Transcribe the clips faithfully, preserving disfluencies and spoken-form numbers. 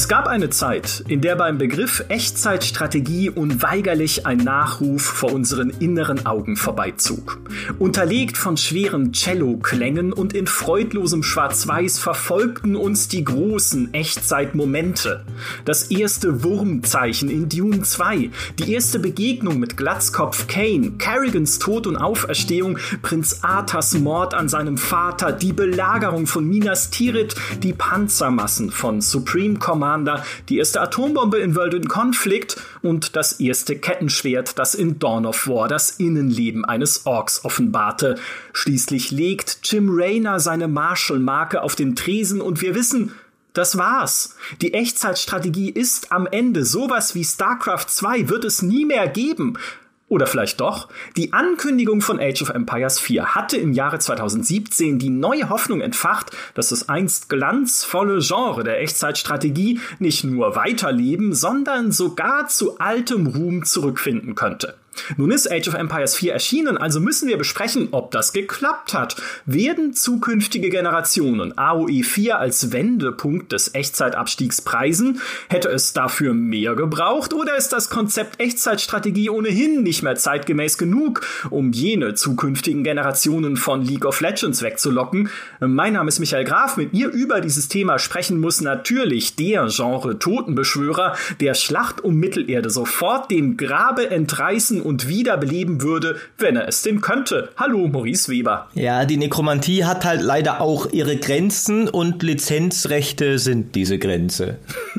Es gab eine Zeit, in der beim Begriff Echtzeitstrategie unweigerlich ein Nachruf vor unseren inneren Augen vorbeizog. Unterlegt von schweren Cello-Klängen und in freudlosem Schwarz-Weiß verfolgten uns die großen Echtzeitmomente. Das erste Wurmzeichen in Dune zwei, die erste Begegnung mit Glatzkopf Kane, Kerrigans Tod und Auferstehung, Prinz Arthas Mord an seinem Vater, die Belagerung von Minas Tirith, die Panzermassen von Supreme Commander, die erste Atombombe in World in Conflict und das erste Kettenschwert, das in Dawn of War das Innenleben eines Orks offenbarte. Schließlich legt Jim Raynor seine Marshall-Marke auf den Tresen und wir wissen, das war's. Die Echtzeitstrategie ist am Ende. Sowas wie StarCraft zwei wird es nie mehr geben. Oder vielleicht doch? Die Ankündigung von Age of Empires vier hatte im Jahre zweitausendsiebzehn die neue Hoffnung entfacht, dass das einst glanzvolle Genre der Echtzeitstrategie nicht nur weiterleben, sondern sogar zu altem Ruhm zurückfinden könnte. Nun ist Age of Empires vier erschienen, also müssen wir besprechen, ob das geklappt hat. Werden zukünftige Generationen A O E vier als Wendepunkt des Echtzeitabstiegs preisen? Hätte es dafür mehr gebraucht oder ist das Konzept Echtzeitstrategie ohnehin nicht mehr zeitgemäß genug, um jene zukünftigen Generationen von League of Legends wegzulocken? Mein Name ist Michael Graf, mit mir über dieses Thema sprechen muss natürlich der Genre-Totenbeschwörer, der Schlacht um Mittelerde sofort dem Grabe entreißen und wiederbeleben würde, wenn er es denn könnte. Hallo, Maurice Weber. Ja, die Nekromantie hat halt leider auch ihre Grenzen und Lizenzrechte sind diese Grenze.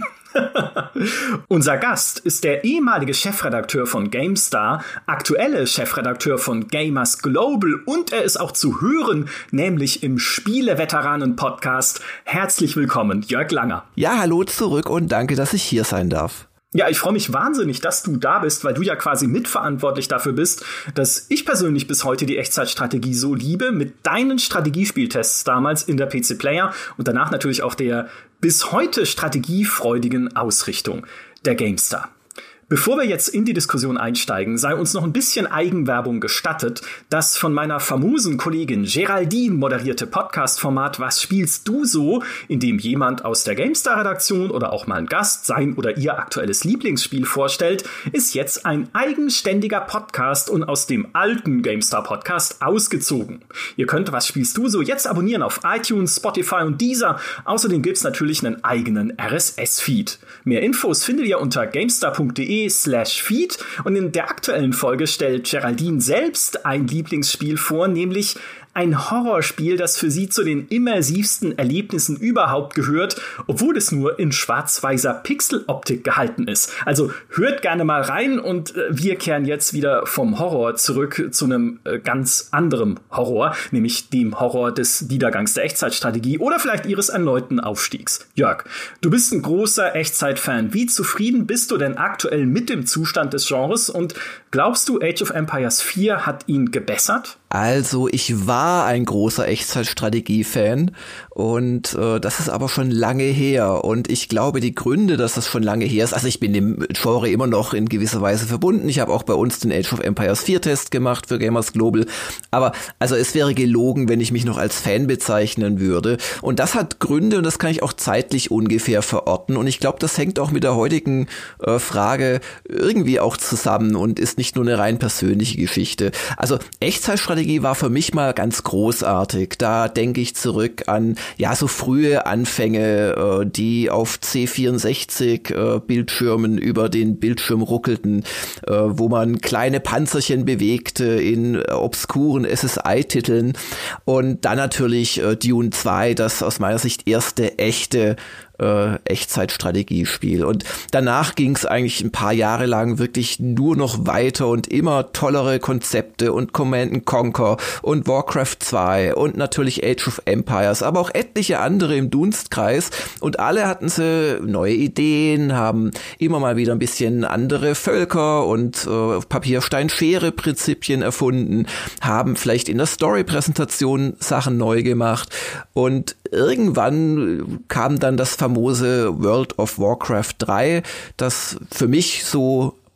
Unser Gast ist der ehemalige Chefredakteur von GameStar, aktuelle Chefredakteur von Gamers Global und er ist auch zu hören, nämlich im Spiele-Veteranen-Podcast. Herzlich willkommen, Jörg Langer. Ja, hallo zurück und danke, dass ich hier sein darf. Ja, ich freue mich wahnsinnig, dass du da bist, weil du ja quasi mitverantwortlich dafür bist, dass ich persönlich bis heute die Echtzeitstrategie so liebe, mit deinen Strategiespieltests damals in der P C Player und danach natürlich auch der bis heute strategiefreudigen Ausrichtung der GameStar. Bevor wir jetzt in die Diskussion einsteigen, sei uns noch ein bisschen Eigenwerbung gestattet. Das von meiner famosen Kollegin Geraldine moderierte Podcast-Format Was spielst du so?, in dem jemand aus der GameStar-Redaktion oder auch mal ein Gast sein oder ihr aktuelles Lieblingsspiel vorstellt, ist jetzt ein eigenständiger Podcast und aus dem alten GameStar-Podcast ausgezogen. Ihr könnt Was spielst du so? Jetzt abonnieren auf iTunes, Spotify und Deezer. Außerdem gibt's natürlich einen eigenen R S S-Feed. Mehr Infos findet ihr unter gamestar punkt de slash feed und in der aktuellen Folge stellt Geraldine selbst ein Lieblingsspiel vor, nämlich ein Horrorspiel, das für sie zu den immersivsten Erlebnissen überhaupt gehört, obwohl es nur in schwarz-weißer Pixeloptik gehalten ist. Also hört gerne mal rein und äh, wir kehren jetzt wieder vom Horror zurück zu einem äh, ganz anderen Horror, nämlich dem Horror des Niedergangs der Echtzeitstrategie oder vielleicht ihres erneuten Aufstiegs. Jörg, du bist ein großer Echtzeit-Fan. Wie zufrieden bist du denn aktuell mit dem Zustand des Genres und glaubst du, Age of Empires vier hat ihn gebessert? Also ich war ein großer Echtzeitstrategie-Fan und äh, das ist aber schon lange her und ich glaube, die Gründe, dass das schon lange her ist, also ich bin dem Genre immer noch in gewisser Weise verbunden, ich habe auch bei uns den Age of Empires vier Test gemacht für Gamers Global, aber also es wäre gelogen, wenn ich mich noch als Fan bezeichnen würde und das hat Gründe und das kann ich auch zeitlich ungefähr verorten und ich glaube, das hängt auch mit der heutigen äh, Frage irgendwie auch zusammen und ist nicht nur eine rein persönliche Geschichte. Also Echtzeitstrategie war für mich mal ganz großartig. Da denke ich zurück an ja so frühe Anfänge, äh, die auf C vierundsechzig äh, Bildschirmen über den Bildschirm ruckelten, äh, wo man kleine Panzerchen bewegte in äh, obskuren S S I-Titeln und dann natürlich äh, Dune zwei, das aus meiner Sicht erste echte Äh, Echtzeitstrategiespiel. Und danach ging es eigentlich ein paar Jahre lang wirklich nur noch weiter und immer tollere Konzepte und Command and Conquer und Warcraft zwei und natürlich Age of Empires, aber auch etliche andere im Dunstkreis und alle hatten sie neue Ideen, haben immer mal wieder ein bisschen andere Völker und äh, Papier-Stein-Schere-Prinzipien erfunden, haben vielleicht in der Story-Präsentation Sachen neu gemacht und irgendwann kam dann das famose World of Warcraft drei, das für mich so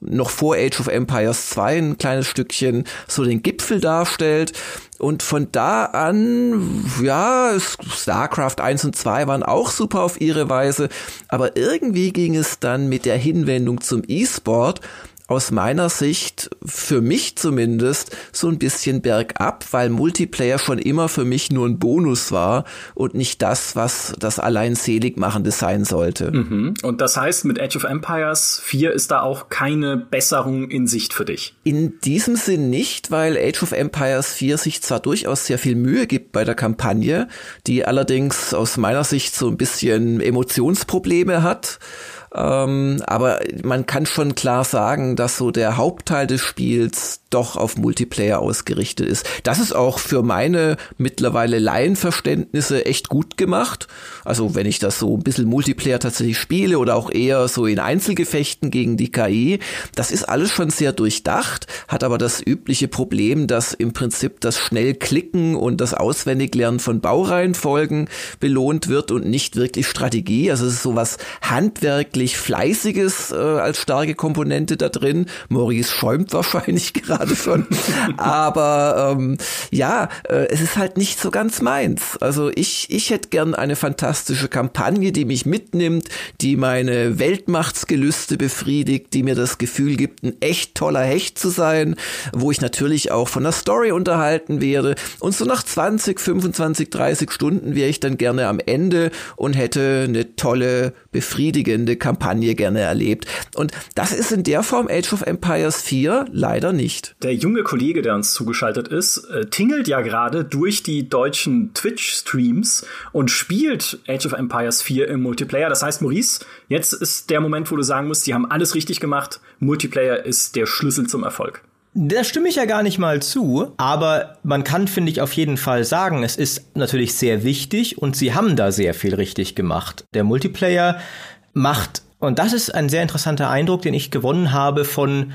noch vor Age of Empires zwei ein kleines Stückchen so den Gipfel darstellt. Und von da an, ja, StarCraft eins und zwei waren auch super auf ihre Weise, aber irgendwie ging es dann mit der Hinwendung zum E-Sport aus meiner Sicht, für mich zumindest, so ein bisschen bergab, weil Multiplayer schon immer für mich nur ein Bonus war und nicht das, was das allein Seligmachende sein sollte. Mhm. Und das heißt, mit Age of Empires vier ist da auch keine Besserung in Sicht für dich? In diesem Sinn nicht, weil Age of Empires vier sich zwar durchaus sehr viel Mühe gibt bei der Kampagne, die allerdings aus meiner Sicht so ein bisschen Emotionsprobleme hat. Ähm, aber man kann schon klar sagen, dass so der Hauptteil des Spiels doch auf Multiplayer ausgerichtet ist. Das ist auch für meine mittlerweile Laienverständnisse echt gut gemacht. Also wenn ich das so ein bisschen Multiplayer tatsächlich spiele oder auch eher so in Einzelgefechten gegen die K I, das ist alles schon sehr durchdacht, hat aber das übliche Problem, dass im Prinzip das schnell Klicken und das Auswendiglernen von Baureihenfolgen belohnt wird und nicht wirklich Strategie. Also es ist sowas handwerklich Fleißiges äh, als starke Komponente da drin. Maurice schäumt wahrscheinlich gerade schon. Aber ähm, ja, äh, es ist halt nicht so ganz meins. Also ich, ich hätte gern eine fantastische Kampagne, die mich mitnimmt, die meine Weltmachtsgelüste befriedigt, die mir das Gefühl gibt, ein echt toller Hecht zu sein, wo ich natürlich auch von der Story unterhalten werde. Und so nach zwanzig, fünfundzwanzig, dreißig Stunden wäre ich dann gerne am Ende und hätte eine tolle, befriedigende Kampagne gerne erlebt. Und das ist in der Form Age of Empires vier leider nicht. Der junge Kollege, der uns zugeschaltet ist, äh, tingelt ja gerade durch die deutschen Twitch-Streams und spielt Age of Empires vier im Multiplayer. Das heißt, Maurice, jetzt ist der Moment, wo du sagen musst, die haben alles richtig gemacht. Multiplayer ist der Schlüssel zum Erfolg. Da stimme ich ja gar nicht mal zu, aber man kann, finde ich, auf jeden Fall sagen, es ist natürlich sehr wichtig und sie haben da sehr viel richtig gemacht. Der Multiplayer macht, und das ist ein sehr interessanter Eindruck, den ich gewonnen habe von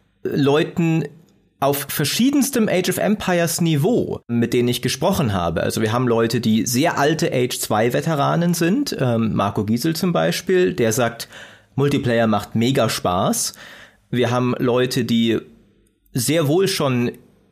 Leuten auf verschiedenstem Age of Empires Niveau, mit denen ich gesprochen habe. Also wir haben Leute, die sehr alte Age zwei Veteranen sind, ähm, Marco Giesel zum Beispiel, der sagt, Multiplayer macht mega Spaß. Wir haben Leute, die sehr wohl schon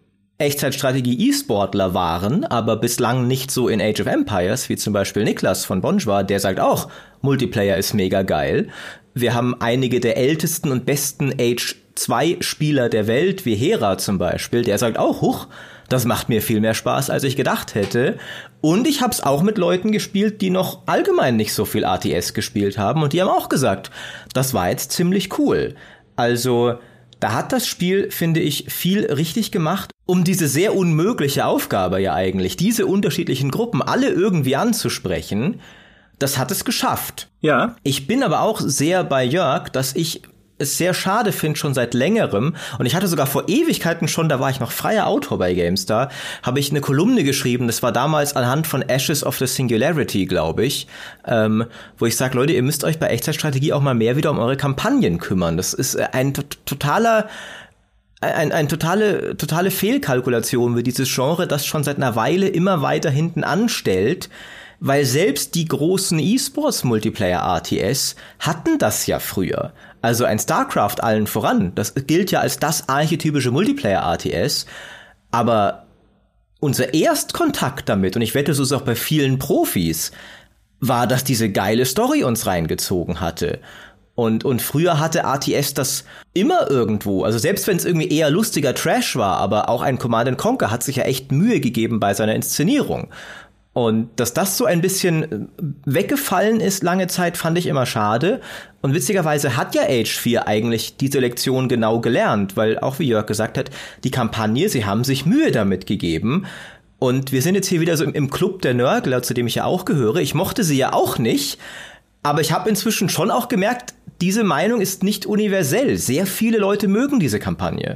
Echtzeitstrategie-E-Sportler waren, aber bislang nicht so in Age of Empires, wie zum Beispiel Niklas von Bonjour, der sagt auch, Multiplayer ist mega geil. Wir haben einige der ältesten und besten Age zwei Spieler der Welt, wie Hera zum Beispiel, der sagt auch, huch, das macht mir viel mehr Spaß, als ich gedacht hätte. Und ich habe es auch mit Leuten gespielt, die noch allgemein nicht so viel A T S gespielt haben und die haben auch gesagt, das war jetzt ziemlich cool. Also da hat das Spiel, finde ich, viel richtig gemacht, um diese sehr unmögliche Aufgabe ja eigentlich, diese unterschiedlichen Gruppen alle irgendwie anzusprechen. Das hat es geschafft. Ja. Ich bin aber auch sehr bei Jörg, dass ich es sehr schade finde, schon seit längerem, und ich hatte sogar vor Ewigkeiten schon, da war ich noch freier Autor bei GameStar, habe ich eine Kolumne geschrieben, das war damals anhand von Ashes of the Singularity, glaube ich, ähm, wo ich sage, Leute, ihr müsst euch bei Echtzeitstrategie auch mal mehr wieder um eure Kampagnen kümmern. Das ist ein t- totaler Ein, ein totale, totale Fehlkalkulation für dieses Genre, das schon seit einer Weile immer weiter hinten anstellt, weil selbst die großen E-Sports-Multiplayer-A T S hatten das ja früher. Also ein StarCraft allen voran, das gilt ja als das archetypische Multiplayer-A T S, aber unser Erstkontakt damit, und ich wette, so ist es auch bei vielen Profis, war, dass diese geile Story uns reingezogen hatte. Und, und früher hatte A T S das immer irgendwo, also selbst wenn es irgendwie eher lustiger Trash war, aber auch ein Command and Conquer hat sich ja echt Mühe gegeben bei seiner Inszenierung. Und dass das so ein bisschen weggefallen ist lange Zeit, fand ich immer schade. Und witzigerweise hat ja Age vier eigentlich diese Lektion genau gelernt, weil auch wie Jörg gesagt hat, die Kampagne, sie haben sich Mühe damit gegeben. Und wir sind jetzt hier wieder so im, im Club der Nörgler, zu dem ich ja auch gehöre. Ich mochte sie ja auch nicht, aber ich habe inzwischen schon auch gemerkt, diese Meinung ist nicht universell. Sehr viele Leute mögen diese Kampagne.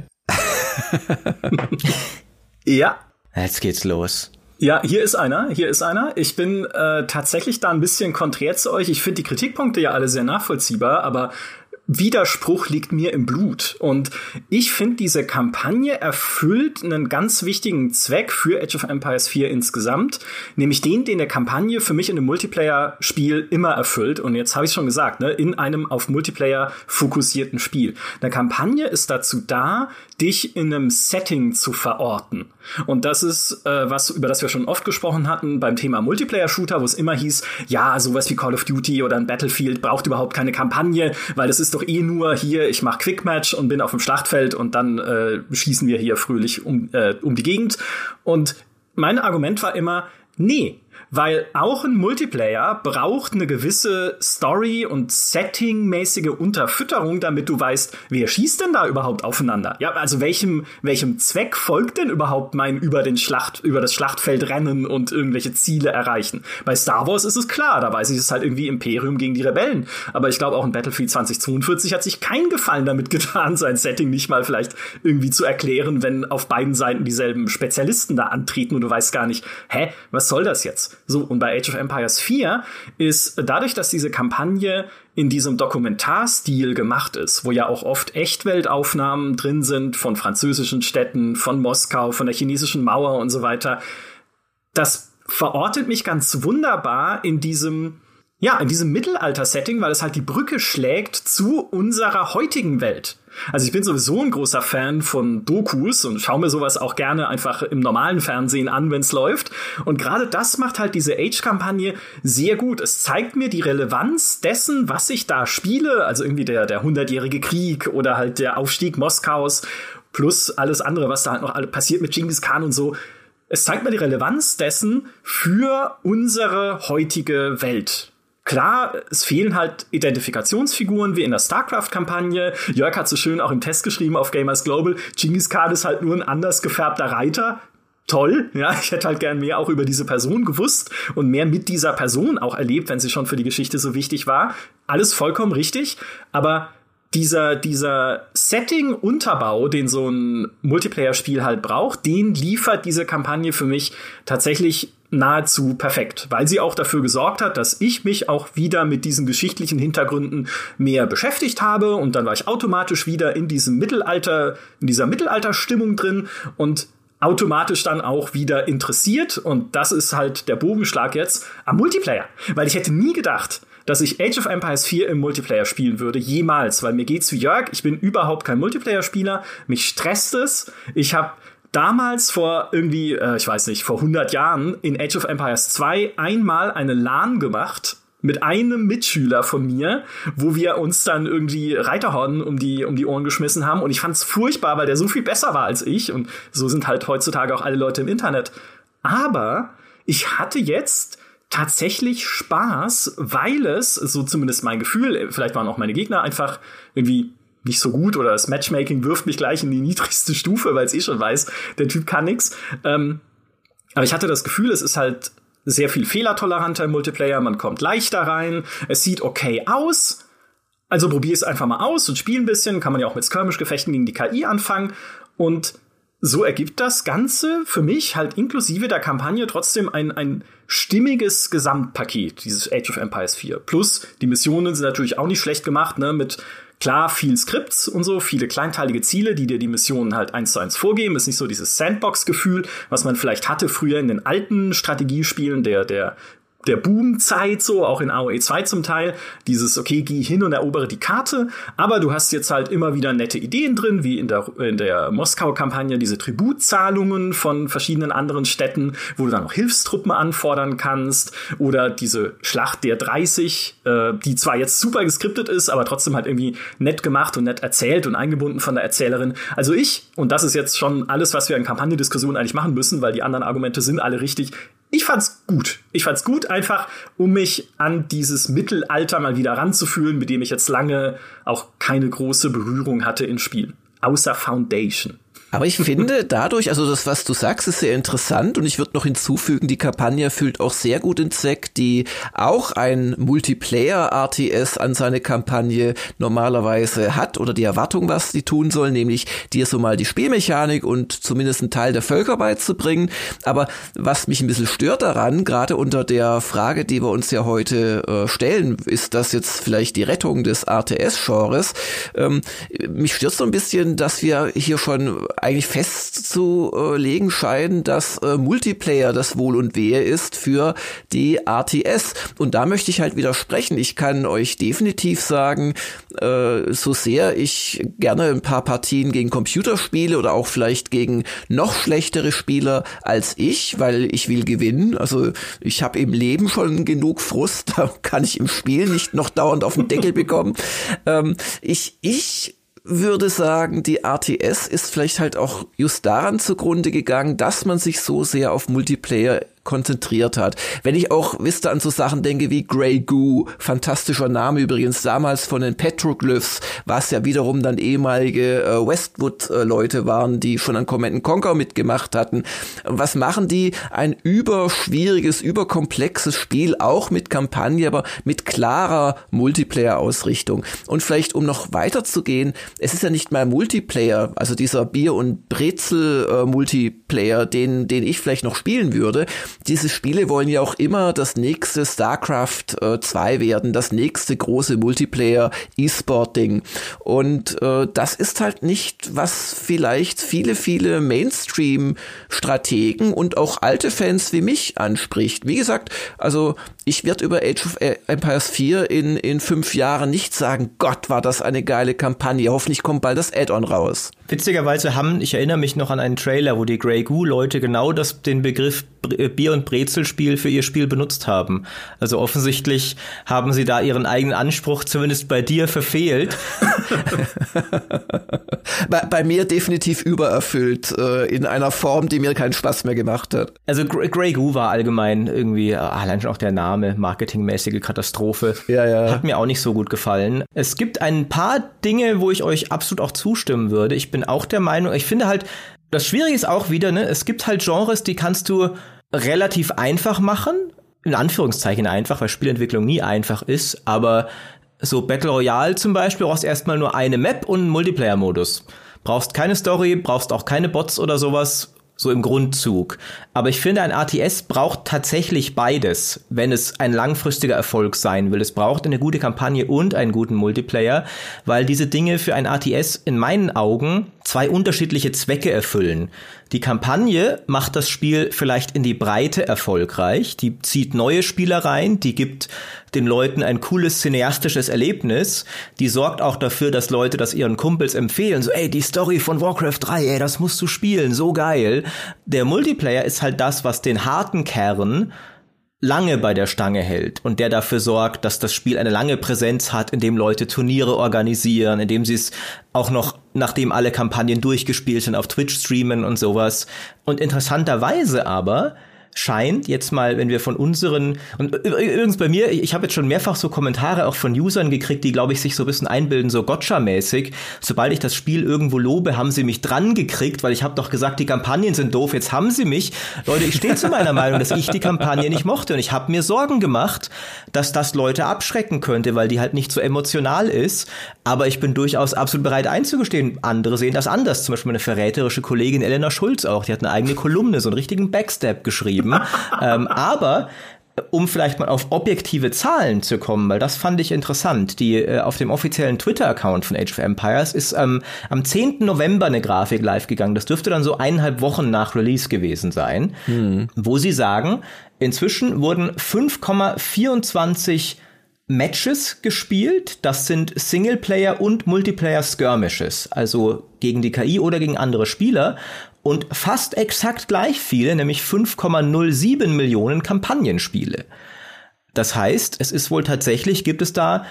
Ja. Jetzt geht's los. Ja, hier ist einer, hier ist einer. Ich bin äh, tatsächlich da ein bisschen konträr zu euch. Ich finde die Kritikpunkte ja alle sehr nachvollziehbar, aber Widerspruch liegt mir im Blut. Und ich finde, diese Kampagne erfüllt einen ganz wichtigen Zweck für Age of Empires vier insgesamt, nämlich den, den der Kampagne für mich in einem Multiplayer-Spiel immer erfüllt. Und jetzt habe ich schon gesagt, ne, in einem auf Multiplayer fokussierten Spiel. Eine Kampagne ist dazu da, dich in einem Setting zu verorten. Und das ist äh, was, über das wir schon oft gesprochen hatten beim Thema Multiplayer-Shooter, wo es immer hieß, ja, sowas wie Call of Duty oder ein Battlefield braucht überhaupt keine Kampagne, weil das ist doch eh nur hier, ich mache Quickmatch und bin auf dem Schlachtfeld und dann äh, schießen wir hier fröhlich um, äh, um die Gegend. Und mein Argument war immer, nee, weil auch ein Multiplayer braucht eine gewisse Story- und Setting-mäßige Unterfütterung, damit du weißt, wer schießt denn da überhaupt aufeinander? Ja, also welchem, welchem Zweck folgt denn überhaupt mein über den Schlacht, über das Schlachtfeld rennen und irgendwelche Ziele erreichen? Bei Star Wars ist es klar, da weiß ich, es ist halt irgendwie Imperium gegen die Rebellen. Aber ich glaube auch in Battlefield zwanzig zweiundvierzig hat sich kein Gefallen damit getan, sein Setting nicht mal vielleicht irgendwie zu erklären, wenn auf beiden Seiten dieselben Spezialisten da antreten und du weißt gar nicht, hä, was soll das jetzt? So, und bei Age of Empires vier ist dadurch, dass diese Kampagne in diesem Dokumentarstil gemacht ist, wo ja auch oft Echtweltaufnahmen drin sind von französischen Städten, von Moskau, von der chinesischen Mauer und so weiter, das verortet mich ganz wunderbar in diesem, ja, in diesem Mittelalter-Setting, weil es halt die Brücke schlägt zu unserer heutigen Welt. Also ich bin sowieso ein großer Fan von Dokus und schaue mir sowas auch gerne einfach im normalen Fernsehen an, wenn es läuft. Und gerade das macht halt diese Age-Kampagne sehr gut. Es zeigt mir die Relevanz dessen, was ich da spiele. Also irgendwie der, der hundertjährige Krieg oder halt der Aufstieg Moskaus plus alles andere, was da halt noch passiert mit Genghis Khan und so. Es zeigt mir die Relevanz dessen für unsere heutige Welt. Klar, es fehlen halt Identifikationsfiguren wie in der StarCraft-Kampagne. Jörg hat so schön auch im Test geschrieben auf Gamers Global, Genghis Khan ist halt nur ein anders gefärbter Reiter. Toll, ja, ich hätte halt gern mehr auch über diese Person gewusst und mehr mit dieser Person auch erlebt, wenn sie schon für die Geschichte so wichtig war. Alles vollkommen richtig, aber dieser, dieser Setting-Unterbau, den so ein Multiplayer-Spiel halt braucht, den liefert diese Kampagne für mich tatsächlich nahezu perfekt, weil sie auch dafür gesorgt hat, dass ich mich auch wieder mit diesen geschichtlichen Hintergründen mehr beschäftigt habe und dann war ich automatisch wieder in diesem Mittelalter, in dieser Mittelalterstimmung drin und automatisch dann auch wieder interessiert und das ist halt der Bogenschlag jetzt am Multiplayer, weil ich hätte nie gedacht, dass ich Age of Empires vier im Multiplayer spielen würde, jemals, weil mir geht's wie Jörg, ich bin überhaupt kein Multiplayer-Spieler, mich stresst es, ich habe damals vor irgendwie, äh, ich weiß nicht, vor hundert Jahren in Age of Empires zwei einmal eine LAN gemacht mit einem Mitschüler von mir, wo wir uns dann irgendwie Reiterhorden um die, um die Ohren geschmissen haben und ich fand's furchtbar, weil der so viel besser war als ich und so sind halt heutzutage auch alle Leute im Internet. Aber ich hatte jetzt tatsächlich Spaß, weil es, so zumindest mein Gefühl, vielleicht waren auch meine Gegner einfach irgendwie nicht so gut oder das Matchmaking wirft mich gleich in die niedrigste Stufe, weil es eh schon weiß, der Typ kann nix. Ähm, aber ich hatte das Gefühl, es ist halt sehr viel fehlertoleranter im Multiplayer, man kommt leichter rein, es sieht okay aus, also probier es einfach mal aus und spiel ein bisschen, kann man ja auch mit Skirmish-Gefechten gegen die K I anfangen und so ergibt das Ganze für mich halt inklusive der Kampagne trotzdem ein, ein stimmiges Gesamtpaket, dieses Age of Empires vier. Plus, die Missionen sind natürlich auch nicht schlecht gemacht, ne, mit klar viel Skripts und so, viele kleinteilige Ziele, die dir die Missionen halt eins zu eins vorgeben. Ist nicht so dieses Sandbox-Gefühl, was man vielleicht hatte früher in den alten Strategiespielen der, der der Boomzeit, so auch in A O E zwei zum Teil, dieses, okay, geh hin und erobere die Karte, aber du hast jetzt halt immer wieder nette Ideen drin, wie in der, in der Moskau-Kampagne, diese Tributzahlungen von verschiedenen anderen Städten, wo du dann noch Hilfstruppen anfordern kannst, oder diese Schlacht der dreißig, äh, die zwar jetzt super geskriptet ist, aber trotzdem halt irgendwie nett gemacht und nett erzählt und eingebunden von der Erzählerin. Also ich, und das ist jetzt schon alles, was wir in Kampagnendiskussionen eigentlich machen müssen, weil die anderen Argumente sind alle richtig, ich fand's gut. Ich fand's gut, einfach um mich an dieses Mittelalter mal wieder ranzufühlen, mit dem ich jetzt lange auch keine große Berührung hatte in Spielen. Außer Foundation. Aber ich finde dadurch, also das, was du sagst, ist sehr interessant und ich würde noch hinzufügen, die Kampagne erfüllt auch sehr gut den Zweck, die auch ein Multiplayer-R T S an seine Kampagne normalerweise hat oder die Erwartung, was die tun soll, nämlich dir so mal die Spielmechanik und zumindest einen Teil der Völker beizubringen. Aber was mich ein bisschen stört daran, gerade unter der Frage, die wir uns ja heute äh, stellen, ist das jetzt vielleicht die Rettung des R T S-Genres? Ähm, mich stört so ein bisschen, dass wir hier schon eigentlich festzulegen scheinen, dass äh, Multiplayer das Wohl und Wehe ist für die R T S. Und da möchte ich halt widersprechen. Ich kann euch definitiv sagen, äh, so sehr ich gerne ein paar Partien gegen Computer spiele oder auch vielleicht gegen noch schlechtere Spieler als ich, weil ich will gewinnen. Also ich habe im Leben schon genug Frust, da kann ich im Spiel nicht noch dauernd auf den Deckel bekommen. ähm, ich, ich würde sagen, die R T S ist vielleicht halt auch just daran zugrunde gegangen, dass man sich so sehr auf Multiplayer konzentriert hat. Wenn ich auch, wisst ihr, an so Sachen denke wie Grey Goo, fantastischer Name übrigens, damals von den Petroglyphs, was ja wiederum dann ehemalige äh, Westwood-Leute waren, die schon an Command and Conquer mitgemacht hatten. Was machen die? Ein überschwieriges, überkomplexes Spiel, auch mit Kampagne, aber mit klarer Multiplayer-Ausrichtung. Und vielleicht, um noch weiterzugehen, es ist ja nicht mal Multiplayer, also dieser Bier- und Brezel-Multiplayer, den, den ich vielleicht noch spielen würde. Diese Spiele wollen ja auch immer das nächste StarCraft äh, zwei werden, das nächste große Multiplayer-E-Sport-Ding. Und äh, das ist halt nicht, was vielleicht viele, viele Mainstream-Strategen und auch alte Fans wie mich anspricht. Wie gesagt, also ich werde über Age of Empires vier in, in fünf Jahren nicht sagen, Gott, war das eine geile Kampagne, hoffentlich kommt bald das Add-on raus. Witzigerweise haben, ich erinnere mich noch an einen Trailer, wo die Grey Goo-Leute genau das, den Begriff Bier- und Brezelspiel für ihr Spiel benutzt haben. Also offensichtlich haben sie da ihren eigenen Anspruch zumindest bei dir verfehlt. bei, bei mir definitiv übererfüllt, äh, in einer Form, die mir keinen Spaß mehr gemacht hat. Also Grey Goo war allgemein irgendwie, allein schon auch der Name, marketingmäßige Katastrophe. Ja, ja. Hat mir auch nicht so gut gefallen. Es gibt ein paar Dinge, wo ich euch absolut auch zustimmen würde. Ich bin auch der Meinung, ich finde halt, das Schwierige ist auch wieder, ne, es gibt halt Genres, die kannst du relativ einfach machen, in Anführungszeichen einfach, weil Spielentwicklung nie einfach ist, aber so Battle Royale zum Beispiel brauchst erstmal nur eine Map und einen Multiplayer-Modus. Brauchst keine Story, brauchst auch keine Bots oder sowas, so im Grundzug. Aber ich finde, ein R T S braucht tatsächlich beides, wenn es ein langfristiger Erfolg sein will. Es braucht eine gute Kampagne und einen guten Multiplayer, weil diese Dinge für ein R T S in meinen Augen zwei unterschiedliche Zwecke erfüllen. Die Kampagne macht das Spiel vielleicht in die Breite erfolgreich, die zieht neue Spieler rein, die gibt den Leuten ein cooles cineastisches Erlebnis, die sorgt auch dafür, dass Leute das ihren Kumpels empfehlen, so ey, die Story von Warcraft drei, ey, das musst du spielen, so geil. Der Multiplayer ist halt das, was den harten Kern lange bei der Stange hält und der dafür sorgt, dass das Spiel eine lange Präsenz hat, indem Leute Turniere organisieren, indem sie es auch noch, nachdem alle Kampagnen durchgespielt sind, auf Twitch streamen und sowas. Und interessanterweise aber scheint jetzt mal, wenn wir von unseren, und übrigens bei mir, ich habe jetzt schon mehrfach so Kommentare auch von Usern gekriegt, die, glaube ich, sich so ein bisschen einbilden, so Gotcha-mäßig. Sobald ich das Spiel irgendwo lobe, haben sie mich dran gekriegt, weil ich habe doch gesagt, die Kampagnen sind doof, jetzt haben sie mich. Leute, ich stehe zu meiner Meinung, dass ich die Kampagne nicht mochte und ich habe mir Sorgen gemacht, dass das Leute abschrecken könnte, weil die halt nicht so emotional ist, aber ich bin durchaus absolut bereit einzugestehen. Andere sehen das anders, zum Beispiel meine verräterische Kollegin Elena Schulz auch, die hat eine eigene Kolumne, so einen richtigen Backstab geschrieben. ähm, aber um vielleicht mal auf objektive Zahlen zu kommen, weil das fand ich interessant, die äh, auf dem offiziellen Twitter-Account von Age of Empires ist ähm, am zehnten November eine Grafik live gegangen, das dürfte dann so eineinhalb Wochen nach Release gewesen sein, hm. wo sie sagen, inzwischen wurden fünf Komma vierundzwanzig Matches gespielt, das sind Singleplayer und Multiplayer Skirmishes, also gegen die K I oder gegen andere Spieler. Und fast exakt gleich viele, nämlich fünf Komma null sieben Millionen Kampagnenspiele. Das heißt, es ist wohl tatsächlich, gibt es da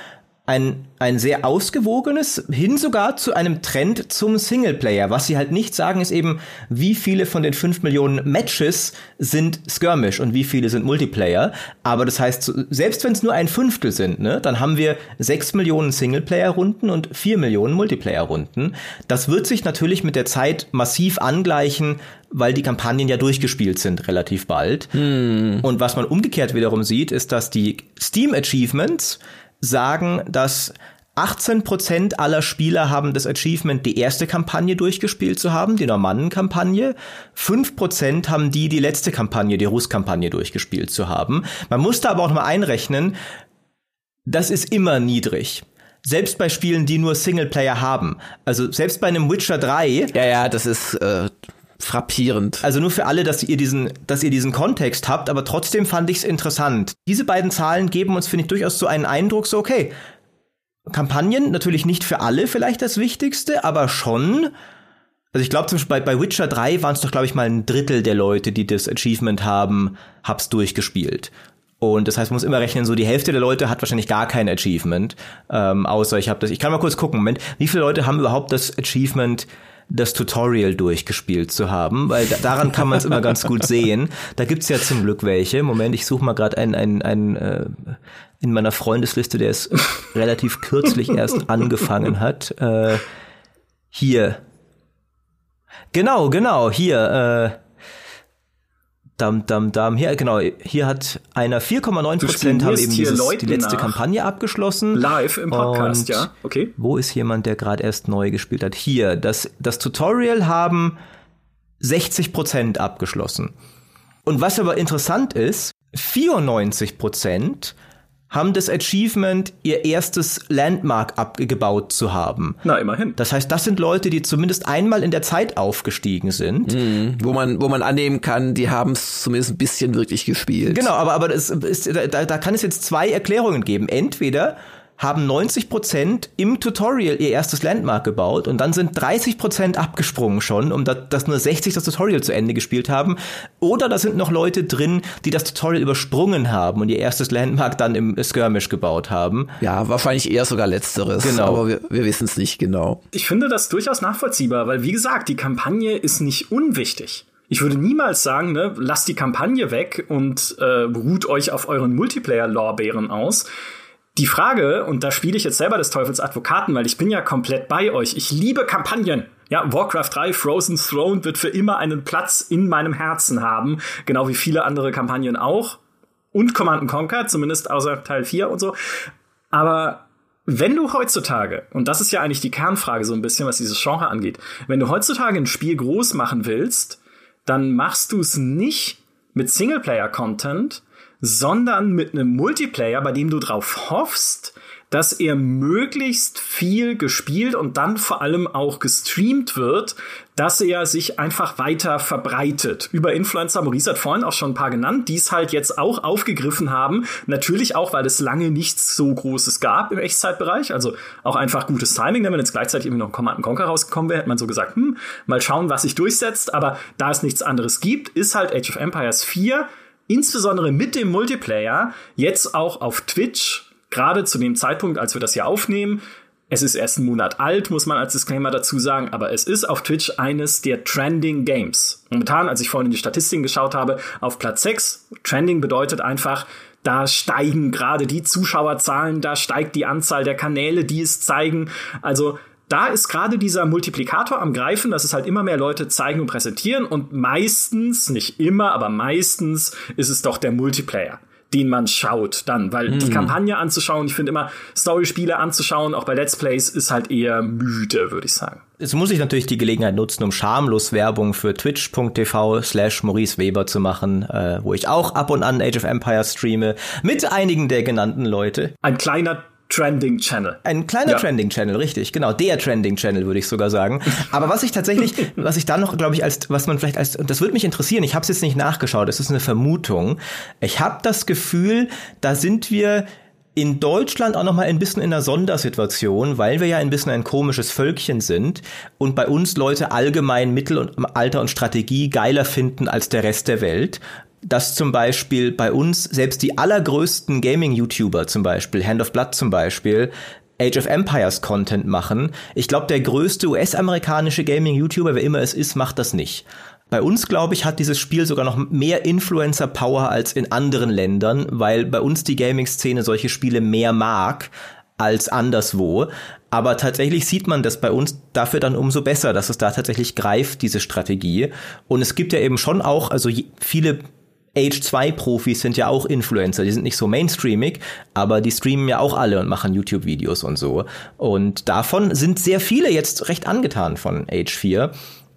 ein, ein sehr ausgewogenes, hin sogar zu einem Trend zum Singleplayer. Was sie halt nicht sagen, ist eben, wie viele von den fünf Millionen Matches sind Skirmish und wie viele sind Multiplayer. Aber das heißt, selbst wenn es nur ein Fünftel sind, ne, dann haben wir sechs Millionen Singleplayer-Runden und vier Millionen Multiplayer-Runden. Das wird sich natürlich mit der Zeit massiv angleichen, weil die Kampagnen ja durchgespielt sind relativ bald. Hm. Und was man umgekehrt wiederum sieht, ist, dass die Steam-Achievements sagen, dass achtzehn Prozent aller Spieler haben das Achievement, die erste Kampagne durchgespielt zu haben, die Normannen-Kampagne. fünf Prozent haben die, die letzte Kampagne, die Russ-Kampagne durchgespielt zu haben. Man muss da aber auch mal einrechnen, das ist immer niedrig. Selbst bei Spielen, die nur Singleplayer haben. Also selbst bei einem Witcher drei. Ja, ja, das ist äh, frappierend. Also nur für alle, dass ihr diesen, dass ihr diesen Kontext habt, aber trotzdem fand ich es interessant. Diese beiden Zahlen geben uns, finde ich, durchaus so einen Eindruck, so okay, Kampagnen, natürlich nicht für alle vielleicht das Wichtigste, aber schon. Also ich glaube zum Beispiel bei, bei Witcher drei waren es doch, glaube ich, mal ein Drittel der Leute, die das Achievement haben, hab's durchgespielt. Und das heißt, man muss immer rechnen, so die Hälfte der Leute hat wahrscheinlich gar kein Achievement, ähm, außer ich habe das, ich kann mal kurz gucken, Moment, wie viele Leute haben überhaupt das Achievement, das Tutorial durchgespielt zu haben, weil da, daran kann man es immer ganz gut sehen. Da gibt's ja zum Glück welche. Moment, ich suche mal gerade einen, einen, einen äh, in meiner Freundesliste, der es relativ kürzlich erst angefangen hat. Äh, hier. Genau, genau, hier. Äh, Dam, dam, dam. Hier, genau, hier hat einer vier Komma neun Prozent haben eben dieses, die letzte Kampagne abgeschlossen. Live im Podcast, und ja, okay. Wo ist jemand, der gerade erst neu gespielt hat? Hier, das, das Tutorial haben sechzig Prozent abgeschlossen. Und was aber interessant ist, vierundneunzig Prozent haben das Achievement, ihr erstes Landmark abgebaut zu haben. Na, immerhin. Das heißt, das sind Leute, die zumindest einmal in der Zeit aufgestiegen sind. Mhm, wo man wo man annehmen kann, die haben es zumindest ein bisschen wirklich gespielt. Genau, aber, aber das ist, da, da kann es jetzt zwei Erklärungen geben. Entweder haben neunzig Prozent im Tutorial ihr erstes Landmark gebaut und dann sind dreißig Prozent abgesprungen schon, um das, dass nur sechzig das Tutorial zu Ende gespielt haben. Oder da sind noch Leute drin, die das Tutorial übersprungen haben und ihr erstes Landmark dann im Skirmish gebaut haben. Ja, wahrscheinlich eher sogar Letzteres, genau. Aber wir, wir wissen es nicht genau. Ich finde das durchaus nachvollziehbar, weil wie gesagt, die Kampagne ist nicht unwichtig. Ich würde niemals sagen, ne, lasst die Kampagne weg und äh, ruht euch auf euren Multiplayer-Lorbeeren aus. Die Frage, und da spiele ich jetzt selber des Teufels Advokaten, weil ich bin ja komplett bei euch. Ich liebe Kampagnen. Ja, Warcraft drei, Frozen Throne wird für immer einen Platz in meinem Herzen haben. Genau wie viele andere Kampagnen auch. Und Command and Conquer, zumindest außer Teil vier und so. Aber wenn du heutzutage, und das ist ja eigentlich die Kernfrage so ein bisschen, was dieses Genre angeht, wenn du heutzutage ein Spiel groß machen willst, dann machst du es nicht mit Singleplayer-Content, sondern mit einem Multiplayer, bei dem du drauf hoffst, dass er möglichst viel gespielt und dann vor allem auch gestreamt wird, dass er sich einfach weiter verbreitet. Über Influencer, Maurice hat vorhin auch schon ein paar genannt, die es halt jetzt auch aufgegriffen haben. Natürlich auch, weil es lange nichts so Großes gab im Echtzeitbereich. Also auch einfach gutes Timing. Denn wenn jetzt gleichzeitig irgendwie noch Command and Conquer rausgekommen wäre, hätte man so gesagt, hm, mal schauen, was sich durchsetzt. Aber da es nichts anderes gibt, ist halt Age of Empires vier insbesondere mit dem Multiplayer jetzt auch auf Twitch, gerade zu dem Zeitpunkt, als wir das hier aufnehmen. Es ist erst einen Monat alt, muss man als Disclaimer dazu sagen, aber es ist auf Twitch eines der Trending Games. Momentan, als ich vorhin in die Statistiken geschaut habe, auf Platz sechs. Trending bedeutet einfach, da steigen gerade die Zuschauerzahlen, da steigt die Anzahl der Kanäle, die es zeigen. Also da ist gerade dieser Multiplikator am Greifen, dass es halt immer mehr Leute zeigen und präsentieren. Und meistens, nicht immer, aber meistens ist es doch der Multiplayer, den man schaut dann. Weil mhm. die Kampagne anzuschauen, ich finde immer, Storyspiele anzuschauen, auch bei Let's Plays, ist halt eher müde, würde ich sagen. Jetzt muss ich natürlich die Gelegenheit nutzen, um schamlos Werbung für twitch.tv slash Maurice Weber zu machen, äh, wo ich auch ab und an Age of Empires streame, mit einigen der genannten Leute. Ein kleiner Trending Channel. Ein kleiner ja. Trending Channel, richtig, genau, der Trending Channel würde ich sogar sagen. Aber was ich tatsächlich, was ich da noch, glaube ich, als, was man vielleicht als, und das würde mich interessieren, ich habe es jetzt nicht nachgeschaut, das ist eine Vermutung. Ich habe das Gefühl, da sind wir in Deutschland auch noch mal ein bisschen in einer Sondersituation, weil wir ja ein bisschen ein komisches Völkchen sind und bei uns Leute allgemein Mittel- und Alter und Strategie geiler finden als der Rest der Welt. dass zum Beispiel bei uns selbst die allergrößten Gaming-YouTuber zum Beispiel, Hand of Blood zum Beispiel, Age of Empires Content machen. Ich glaube, der größte U S-amerikanische Gaming-YouTuber, wer immer es ist, macht das nicht. Bei uns, glaube ich, hat dieses Spiel sogar noch mehr Influencer-Power als in anderen Ländern, weil bei uns die Gaming-Szene solche Spiele mehr mag als anderswo. Aber tatsächlich sieht man das bei uns dafür dann umso besser, dass es da tatsächlich greift, diese Strategie. Und es gibt ja eben schon auch, also viele Age zwei Profis sind ja auch Influencer, die sind nicht so mainstreamig, aber die streamen ja auch alle und machen YouTube-Videos und so. Und davon sind sehr viele jetzt recht angetan von Age vier.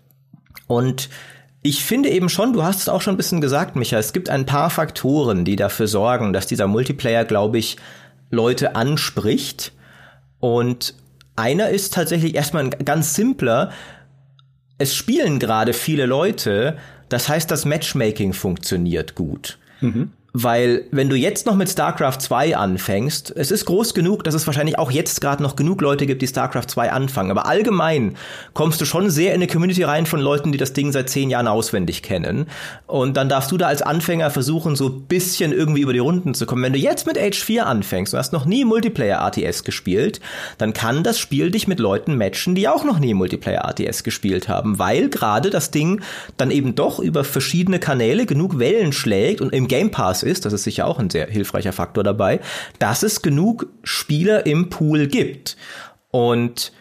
Und ich finde eben schon, du hast es auch schon ein bisschen gesagt, Micha, es gibt ein paar Faktoren, die dafür sorgen, dass dieser Multiplayer, glaube ich, Leute anspricht. Und einer ist tatsächlich erstmal ein ganz simpler. Es spielen gerade viele Leute, das heißt, das Matchmaking funktioniert gut. Mhm. Weil, wenn du jetzt noch mit StarCraft zwei anfängst, es ist groß genug, dass es wahrscheinlich auch jetzt gerade noch genug Leute gibt, die StarCraft zwei anfangen. Aber allgemein kommst du schon sehr in eine Community rein von Leuten, die das Ding seit zehn Jahren auswendig kennen. Und dann darfst du da als Anfänger versuchen, so ein bisschen irgendwie über die Runden zu kommen. Wenn du jetzt mit Age vier anfängst und hast noch nie Multiplayer-R T S gespielt, dann kann das Spiel dich mit Leuten matchen, die auch noch nie Multiplayer-R T S gespielt haben. Weil gerade das Ding dann eben doch über verschiedene Kanäle genug Wellen schlägt und im Game Pass ist, das ist sicher auch ein sehr hilfreicher Faktor dabei, dass es genug Spieler im Pool gibt. Und,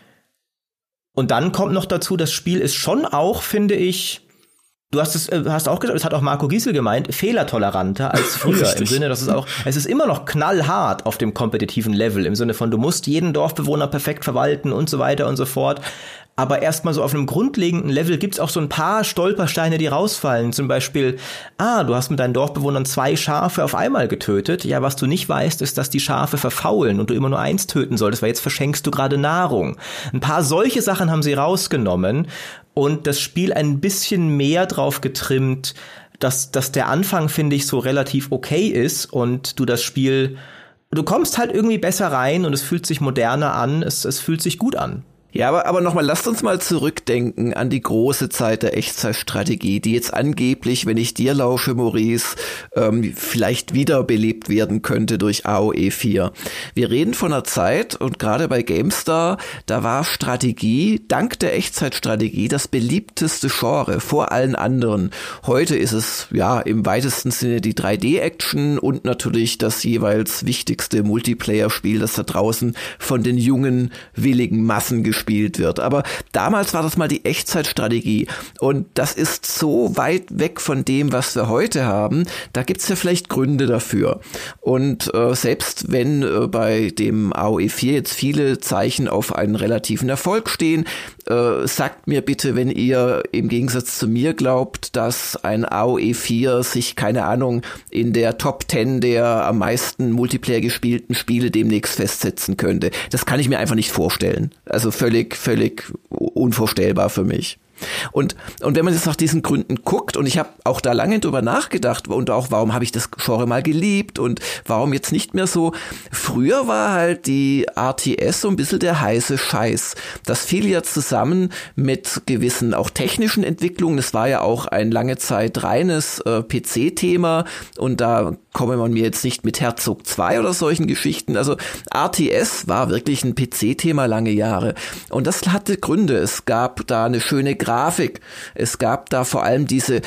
und dann kommt noch dazu, das Spiel ist schon auch, finde ich, du hast es hast auch gesagt, das hat auch Marco Giesel gemeint, fehlertoleranter als früher. Im Sinne, dass es auch, es ist immer noch knallhart auf dem kompetitiven Level, im Sinne von, du musst jeden Dorfbewohner perfekt verwalten und so weiter und so fort. Aber erstmal so auf einem grundlegenden Level gibt's auch so ein paar Stolpersteine, die rausfallen. Zum Beispiel, ah, du hast mit deinen Dorfbewohnern zwei Schafe auf einmal getötet. Ja, was du nicht weißt, ist, dass die Schafe verfaulen und du immer nur eins töten solltest, weil jetzt verschenkst du gerade Nahrung. Ein paar solche Sachen haben sie rausgenommen und das Spiel ein bisschen mehr drauf getrimmt, dass, dass der Anfang, finde ich, so relativ okay ist und du das Spiel, du kommst halt irgendwie besser rein und es fühlt sich moderner an, es, es fühlt sich gut an. Ja, aber, aber nochmal, lasst uns mal zurückdenken an die große Zeit der Echtzeitstrategie, die jetzt angeblich, wenn ich dir lausche, Maurice, ähm, vielleicht wiederbelebt werden könnte durch A O E vier. Wir reden von einer Zeit, und gerade bei GameStar, da war Strategie, dank der Echtzeitstrategie, das beliebteste Genre vor allen anderen. Heute ist es, ja, im weitesten Sinne die drei D-Action und natürlich das jeweils wichtigste Multiplayer-Spiel, das da draußen von den jungen, willigen Massen gespielt gespielt wird. Aber damals war das mal die Echtzeitstrategie und das ist so weit weg von dem, was wir heute haben. Da gibt's ja vielleicht Gründe dafür. Und äh, selbst wenn äh, bei dem A O E vier jetzt viele Zeichen auf einen relativen Erfolg stehen, äh, sagt mir bitte, wenn ihr im Gegensatz zu mir glaubt, dass ein A O E vier sich, keine Ahnung, in der Top zehn der am meisten Multiplayer gespielten Spiele demnächst festsetzen könnte. Das kann ich mir einfach nicht vorstellen. Also völlig, völlig unvorstellbar für mich. Und, und wenn man jetzt nach diesen Gründen guckt, und ich habe auch da lange drüber nachgedacht und auch, warum habe ich das Genre mal geliebt und warum jetzt nicht mehr so. Früher war halt die R T S so ein bisschen der heiße Scheiß. Das fiel ja zusammen mit gewissen auch technischen Entwicklungen. Das war ja auch ein lange Zeit reines äh, P C-Thema und da komme man mir jetzt nicht mit Herzog zwei oder solchen Geschichten. Also R T S war wirklich ein P C-Thema lange Jahre. Und das hatte Gründe. Es gab da eine schöne Grafik. Es gab da vor allem diese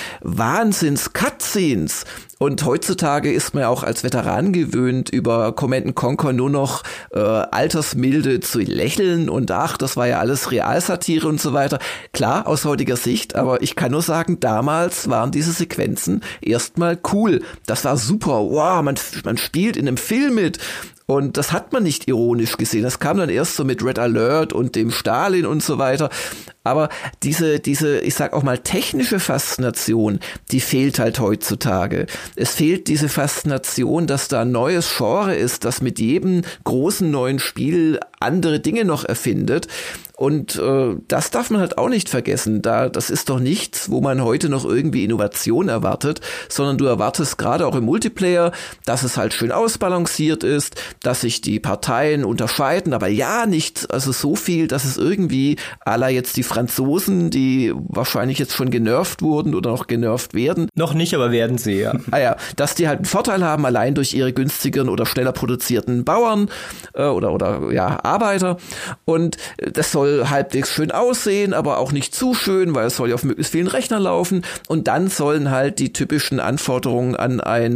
Wahnsinns-Cutscenes. Und heutzutage ist man ja auch als Veteran gewöhnt, über Command and Conquer nur noch äh, altersmilde zu lächeln und ach, das war ja alles Realsatire und so weiter. Klar, aus heutiger Sicht, aber ich kann nur sagen, damals waren diese Sequenzen erstmal cool. Das war super. Wow, man, man spielt in einem Film mit. Und das hat man nicht ironisch gesehen. Das kam dann erst so mit Red Alert und dem Stalin und so weiter. Aber diese, diese, ich sag auch mal, technische Faszination, die fehlt halt heutzutage. Es fehlt diese Faszination, dass da ein neues Genre ist, das mit jedem großen neuen Spiel andere Dinge noch erfindet. Und äh, das darf man halt auch nicht vergessen. Da, das ist doch nichts, wo man heute noch irgendwie Innovation erwartet, sondern du erwartest gerade auch im Multiplayer, dass es halt schön ausbalanciert ist, dass sich die Parteien unterscheiden, aber ja nicht, also so viel, dass es irgendwie à la jetzt die Franzosen, die wahrscheinlich jetzt schon genervt wurden oder noch genervt werden. Noch nicht, aber werden sie, ja. Ah ja, dass die halt einen Vorteil haben, allein durch ihre günstigeren oder schneller produzierten Bauern äh, oder, oder ja, Arbeiter. Und das soll halbwegs schön aussehen, aber auch nicht zu schön, weil es soll ja auf möglichst vielen Rechnern laufen. Und dann sollen halt die typischen Anforderungen an ein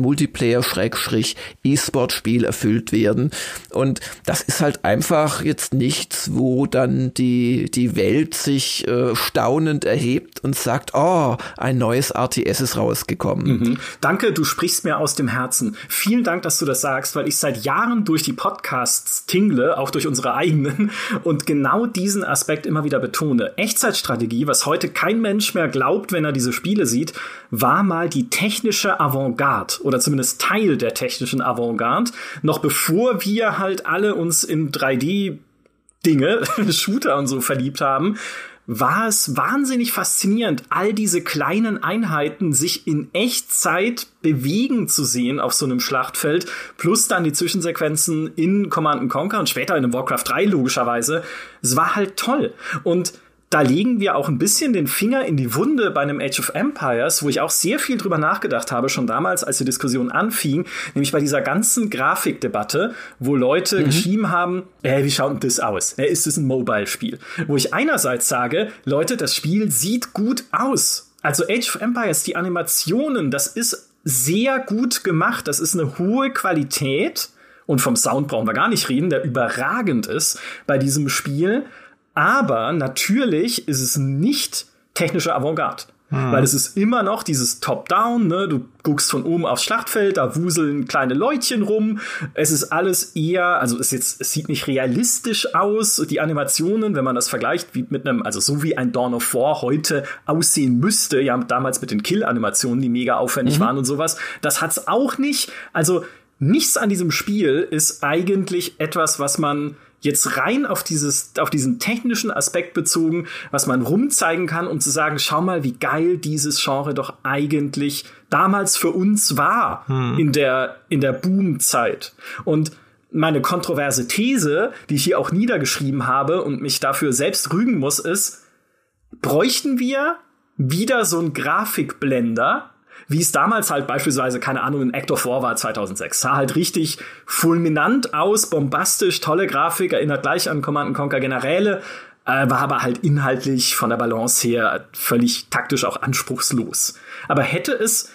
Multiplayer-E-Sport-Spiel erfüllt werden. Und das ist halt einfach jetzt nichts, wo dann die, die Welt sich äh, staunend erhebt und sagt, oh, ein neues R T S ist rausgekommen. Mhm. Danke, du sprichst mir aus dem Herzen. Vielen Dank, dass du das sagst, weil ich seit Jahren durch die Podcasts tingle, auch durch unsere eigenen, und genau diesen Aspekt immer wieder betone. Echtzeitstrategie, was heute kein Mensch mehr glaubt, wenn er diese Spiele sieht, war mal die technische Avantgarde oder zumindest Teil der technischen Avantgarde, noch bevor wir halt alle uns in drei D Dinge, Shooter und so verliebt haben, war es wahnsinnig faszinierend, all diese kleinen Einheiten sich in Echtzeit bewegen zu sehen auf so einem Schlachtfeld, plus dann die Zwischensequenzen in Command and Conquer und später in einem Warcraft drei logischerweise. Es war halt toll. Und da legen wir auch ein bisschen den Finger in die Wunde bei einem Age of Empires, wo ich auch sehr viel drüber nachgedacht habe, schon damals, als die Diskussion anfing, nämlich bei dieser ganzen Grafikdebatte, wo Leute mhm. geschrieben haben, äh, wie schaut denn das aus? Äh, ist das ein Mobile-Spiel? Wo ich einerseits sage, Leute, das Spiel sieht gut aus. Also Age of Empires, die Animationen, das ist sehr gut gemacht. Das ist eine hohe Qualität. Und vom Sound brauchen wir gar nicht reden, der überragend ist bei diesem Spiel. Aber natürlich ist es nicht technische Avantgarde. Hm. Weil es ist immer noch dieses Top-Down, ne? Du guckst von oben aufs Schlachtfeld, da wuseln kleine Leutchen rum. Es ist alles eher, also es, jetzt, es sieht nicht realistisch aus. Die Animationen, wenn man das vergleicht, wie mit einem, also so wie ein Dawn of War heute aussehen müsste, ja, damals mit den Kill-Animationen, die mega aufwendig mhm. waren und sowas, das hat's auch nicht. Also nichts an diesem Spiel ist eigentlich etwas, was man jetzt rein auf dieses, auf diesen technischen Aspekt bezogen, was man rumzeigen kann, um zu sagen, schau mal, wie geil dieses Genre doch eigentlich damals für uns war, hm. in der, in der Boomzeit. Und meine kontroverse These, die ich hier auch niedergeschrieben habe und mich dafür selbst rügen muss, ist, bräuchten wir wieder so einen Grafikblender, wie es damals halt beispielsweise, keine Ahnung, in Act of War war zweitausendsechs. Sah halt richtig fulminant aus, bombastisch, tolle Grafik, erinnert gleich an Command and Conquer Generäle, äh, war aber halt inhaltlich von der Balance her völlig taktisch auch anspruchslos. Aber hätte es,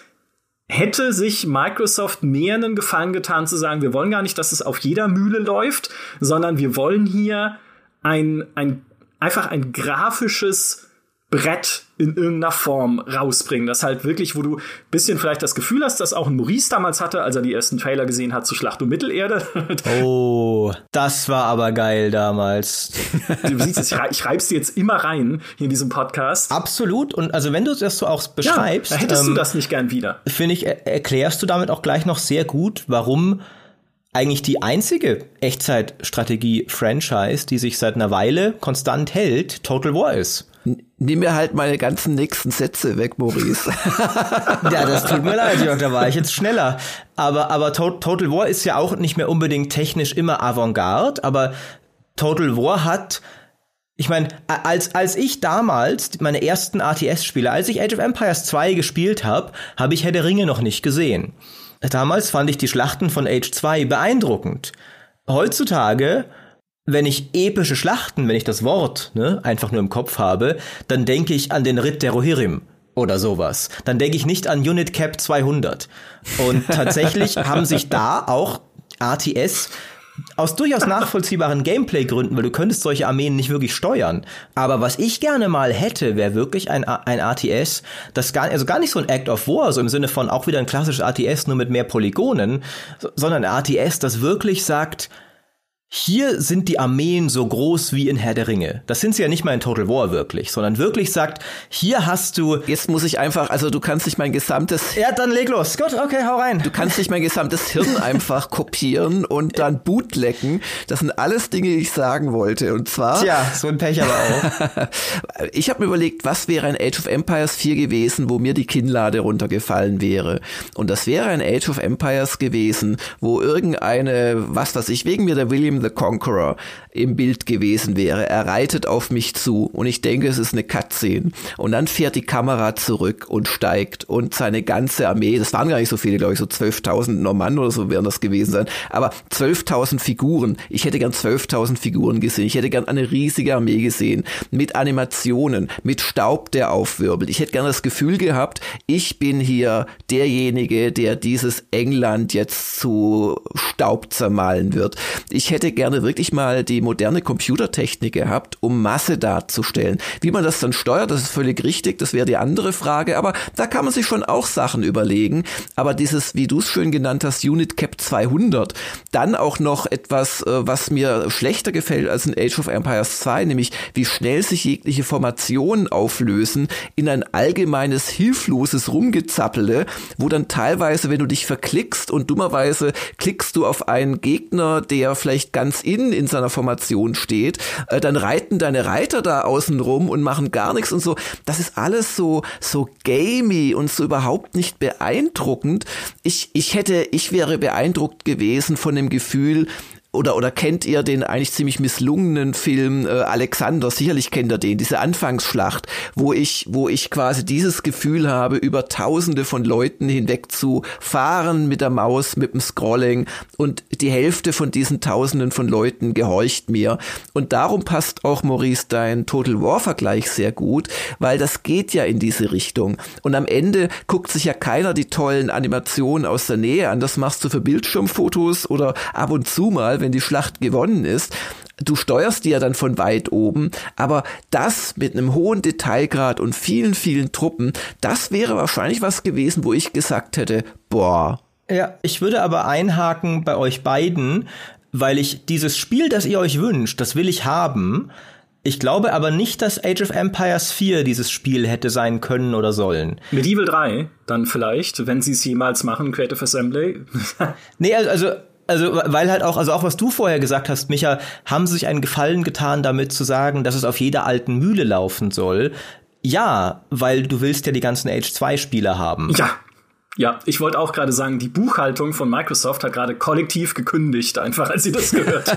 hätte sich Microsoft mehr einen Gefallen getan zu sagen, wir wollen gar nicht, dass es auf jeder Mühle läuft, sondern wir wollen hier ein, ein, einfach ein grafisches Brett in irgendeiner Form rausbringen. Das halt wirklich, wo du ein bisschen vielleicht das Gefühl hast, dass auch ein Maurice damals hatte, als er die ersten Trailer gesehen hat zu Schlacht um Mittelerde. Oh, das war aber geil damals. Du siehst es, ich, ich reib's dir jetzt immer rein hier in diesem Podcast. Absolut. Und also wenn du das so auch beschreibst, ja, da hättest ähm, du das nicht gern wieder. Finde ich, er- erklärst du damit auch gleich noch sehr gut, warum eigentlich die einzige Echtzeitstrategie-Franchise, die sich seit einer Weile konstant hält, Total War ist. Nimm mir halt meine ganzen nächsten Sätze weg, Maurice. Ja, das tut mir leid, Jörg, da war ich jetzt schneller. Aber, aber to- Total War ist ja auch nicht mehr unbedingt technisch immer Avantgarde, aber Total War hat, ich meine, als, als ich damals meine ersten R T S-Spiele, als ich Age of Empires zwei gespielt habe, habe ich Herr der Ringe noch nicht gesehen. Damals fand ich die Schlachten von Age zwei beeindruckend. Heutzutage, wenn ich epische Schlachten, wenn ich das Wort ne, einfach nur im Kopf habe, dann denke ich an den Ritt der Rohirrim oder sowas. Dann denke ich nicht an Unit Cap zweihundert. Und tatsächlich haben sich da auch R T S aus durchaus nachvollziehbaren Gameplay-Gründen, weil du könntest solche Armeen nicht wirklich steuern. Aber was ich gerne mal hätte, wäre wirklich ein, ein R T S, das gar, also gar nicht so ein Act of War, so im Sinne von auch wieder ein klassisches R T S, nur mit mehr Polygonen, sondern ein R T S, das wirklich sagt, hier sind die Armeen so groß wie in Herr der Ringe. Das sind sie ja nicht mal in Total War wirklich, sondern wirklich sagt, hier hast du... Jetzt muss ich einfach, also du kannst nicht mein gesamtes... Ja, dann leg los. Gut, okay, hau rein. Du kannst nicht mein gesamtes Hirn einfach kopieren und dann bootlecken. Das sind alles Dinge, die ich sagen wollte. Und zwar... Tja, so ein Pech aber auch. Ich habe mir überlegt, was wäre ein Age of Empires vier gewesen, wo mir die Kinnlade runtergefallen wäre. Und das wäre ein Age of Empires gewesen, wo irgendeine, was weiß ich, wegen mir der William the Conqueror im Bild gewesen wäre. Er reitet auf mich zu und ich denke, es ist eine Cutscene. Und dann fährt die Kamera zurück und steigt und seine ganze Armee, das waren gar nicht so viele, glaube ich, so zwölftausend Normannen oder so werden das gewesen sein, aber zwölftausend Figuren. Ich hätte gern zwölftausend Figuren gesehen. Ich hätte gern eine riesige Armee gesehen mit Animationen, mit Staub, der aufwirbelt. Ich hätte gern das Gefühl gehabt, ich bin hier derjenige, der dieses England jetzt zu Staub zermahlen wird. Ich hätte gerne wirklich mal die moderne Computertechnik gehabt, um Masse darzustellen. Wie man das dann steuert, das ist völlig richtig, das wäre die andere Frage, aber da kann man sich schon auch Sachen überlegen. Aber dieses, wie du es schön genannt hast, Unit Cap zweihundert, dann auch noch etwas, was mir schlechter gefällt als in Age of Empires zwei, nämlich wie schnell sich jegliche Formationen auflösen in ein allgemeines, hilfloses Rumgezappele, wo dann teilweise, wenn du dich verklickst und dummerweise klickst du auf einen Gegner, der vielleicht ganz innen in seiner Formation steht, äh, dann reiten deine Reiter da außen rum und machen gar nichts und so. Das ist alles so so gamey und so überhaupt nicht beeindruckend. Ich ich hätte, ich wäre beeindruckt gewesen von dem Gefühl, Oder oder kennt ihr den eigentlich ziemlich misslungenen Film äh, Alexander? Sicherlich kennt ihr den, diese Anfangsschlacht, wo ich wo ich quasi dieses Gefühl habe, über Tausende von Leuten hinweg zu fahren mit der Maus, mit dem Scrolling und die Hälfte von diesen Tausenden von Leuten gehorcht mir. Und darum passt auch, Maurice, dein Total War-Vergleich sehr gut, weil das geht ja in diese Richtung. Und am Ende guckt sich ja keiner die tollen Animationen aus der Nähe an. Das machst du für Bildschirmfotos oder ab und zu mal, wenn die Schlacht gewonnen ist. Du steuerst die ja dann von weit oben, aber das mit einem hohen Detailgrad und vielen, vielen Truppen, das wäre wahrscheinlich was gewesen, wo ich gesagt hätte, boah. Ja, ich würde aber einhaken bei euch beiden, weil ich dieses Spiel, das ihr euch wünscht, das will ich haben. Ich glaube aber nicht, dass Age of Empires vier dieses Spiel hätte sein können oder sollen. Medieval drei dann vielleicht, wenn sie es jemals machen, Creative Assembly. Nee, also Also, weil halt auch, also auch was du vorher gesagt hast, Micha, haben sie sich einen Gefallen getan, damit zu sagen, dass es auf jeder alten Mühle laufen soll. Ja, weil du willst ja die ganzen Age zwei Spiele haben. Ja. Ja, ich wollte auch gerade sagen, die Buchhaltung von Microsoft hat gerade kollektiv gekündigt, einfach als sie das gehört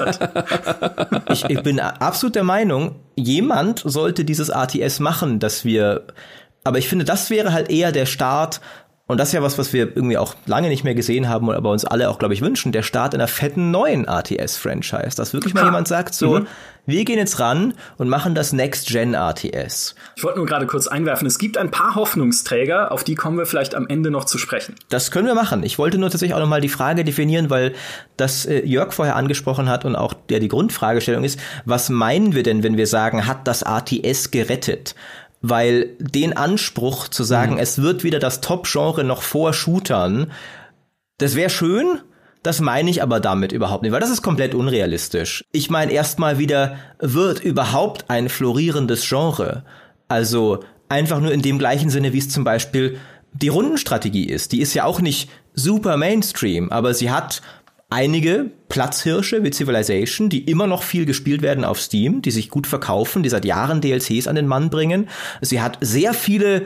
hat. ich, ich bin absolut der Meinung, jemand sollte dieses R T S machen, dass wir, aber ich finde, das wäre halt eher der Start. Und das ist ja was, was wir irgendwie auch lange nicht mehr gesehen haben, aber uns alle auch, glaube ich, wünschen, der Start einer fetten neuen R T S-Franchise. Dass wirklich mal ja. jemand sagt so, mhm. wir gehen jetzt ran und machen das Next-Gen-R T S. Ich wollte nur gerade kurz einwerfen, es gibt ein paar Hoffnungsträger, auf die kommen wir vielleicht am Ende noch zu sprechen. Das können wir machen. Ich wollte nur tatsächlich auch noch mal die Frage definieren, weil das äh, Jörg vorher angesprochen hat und auch der die Grundfragestellung ist, was meinen wir denn, wenn wir sagen, hat das R T S gerettet? Weil den Anspruch zu sagen, mhm. es wird wieder das Top-Genre noch vor Shootern, das wäre schön, das meine ich aber damit überhaupt nicht, weil das ist komplett unrealistisch. Ich meine erstmal wieder, wird überhaupt ein florierendes Genre? Also einfach nur in dem gleichen Sinne, wie es zum Beispiel die Rundenstrategie ist. Die ist ja auch nicht super Mainstream, aber sie hat einige Platzhirsche wie Civilization, die immer noch viel gespielt werden auf Steam, die sich gut verkaufen, die seit Jahren D L Cs an den Mann bringen. Sie hat sehr viele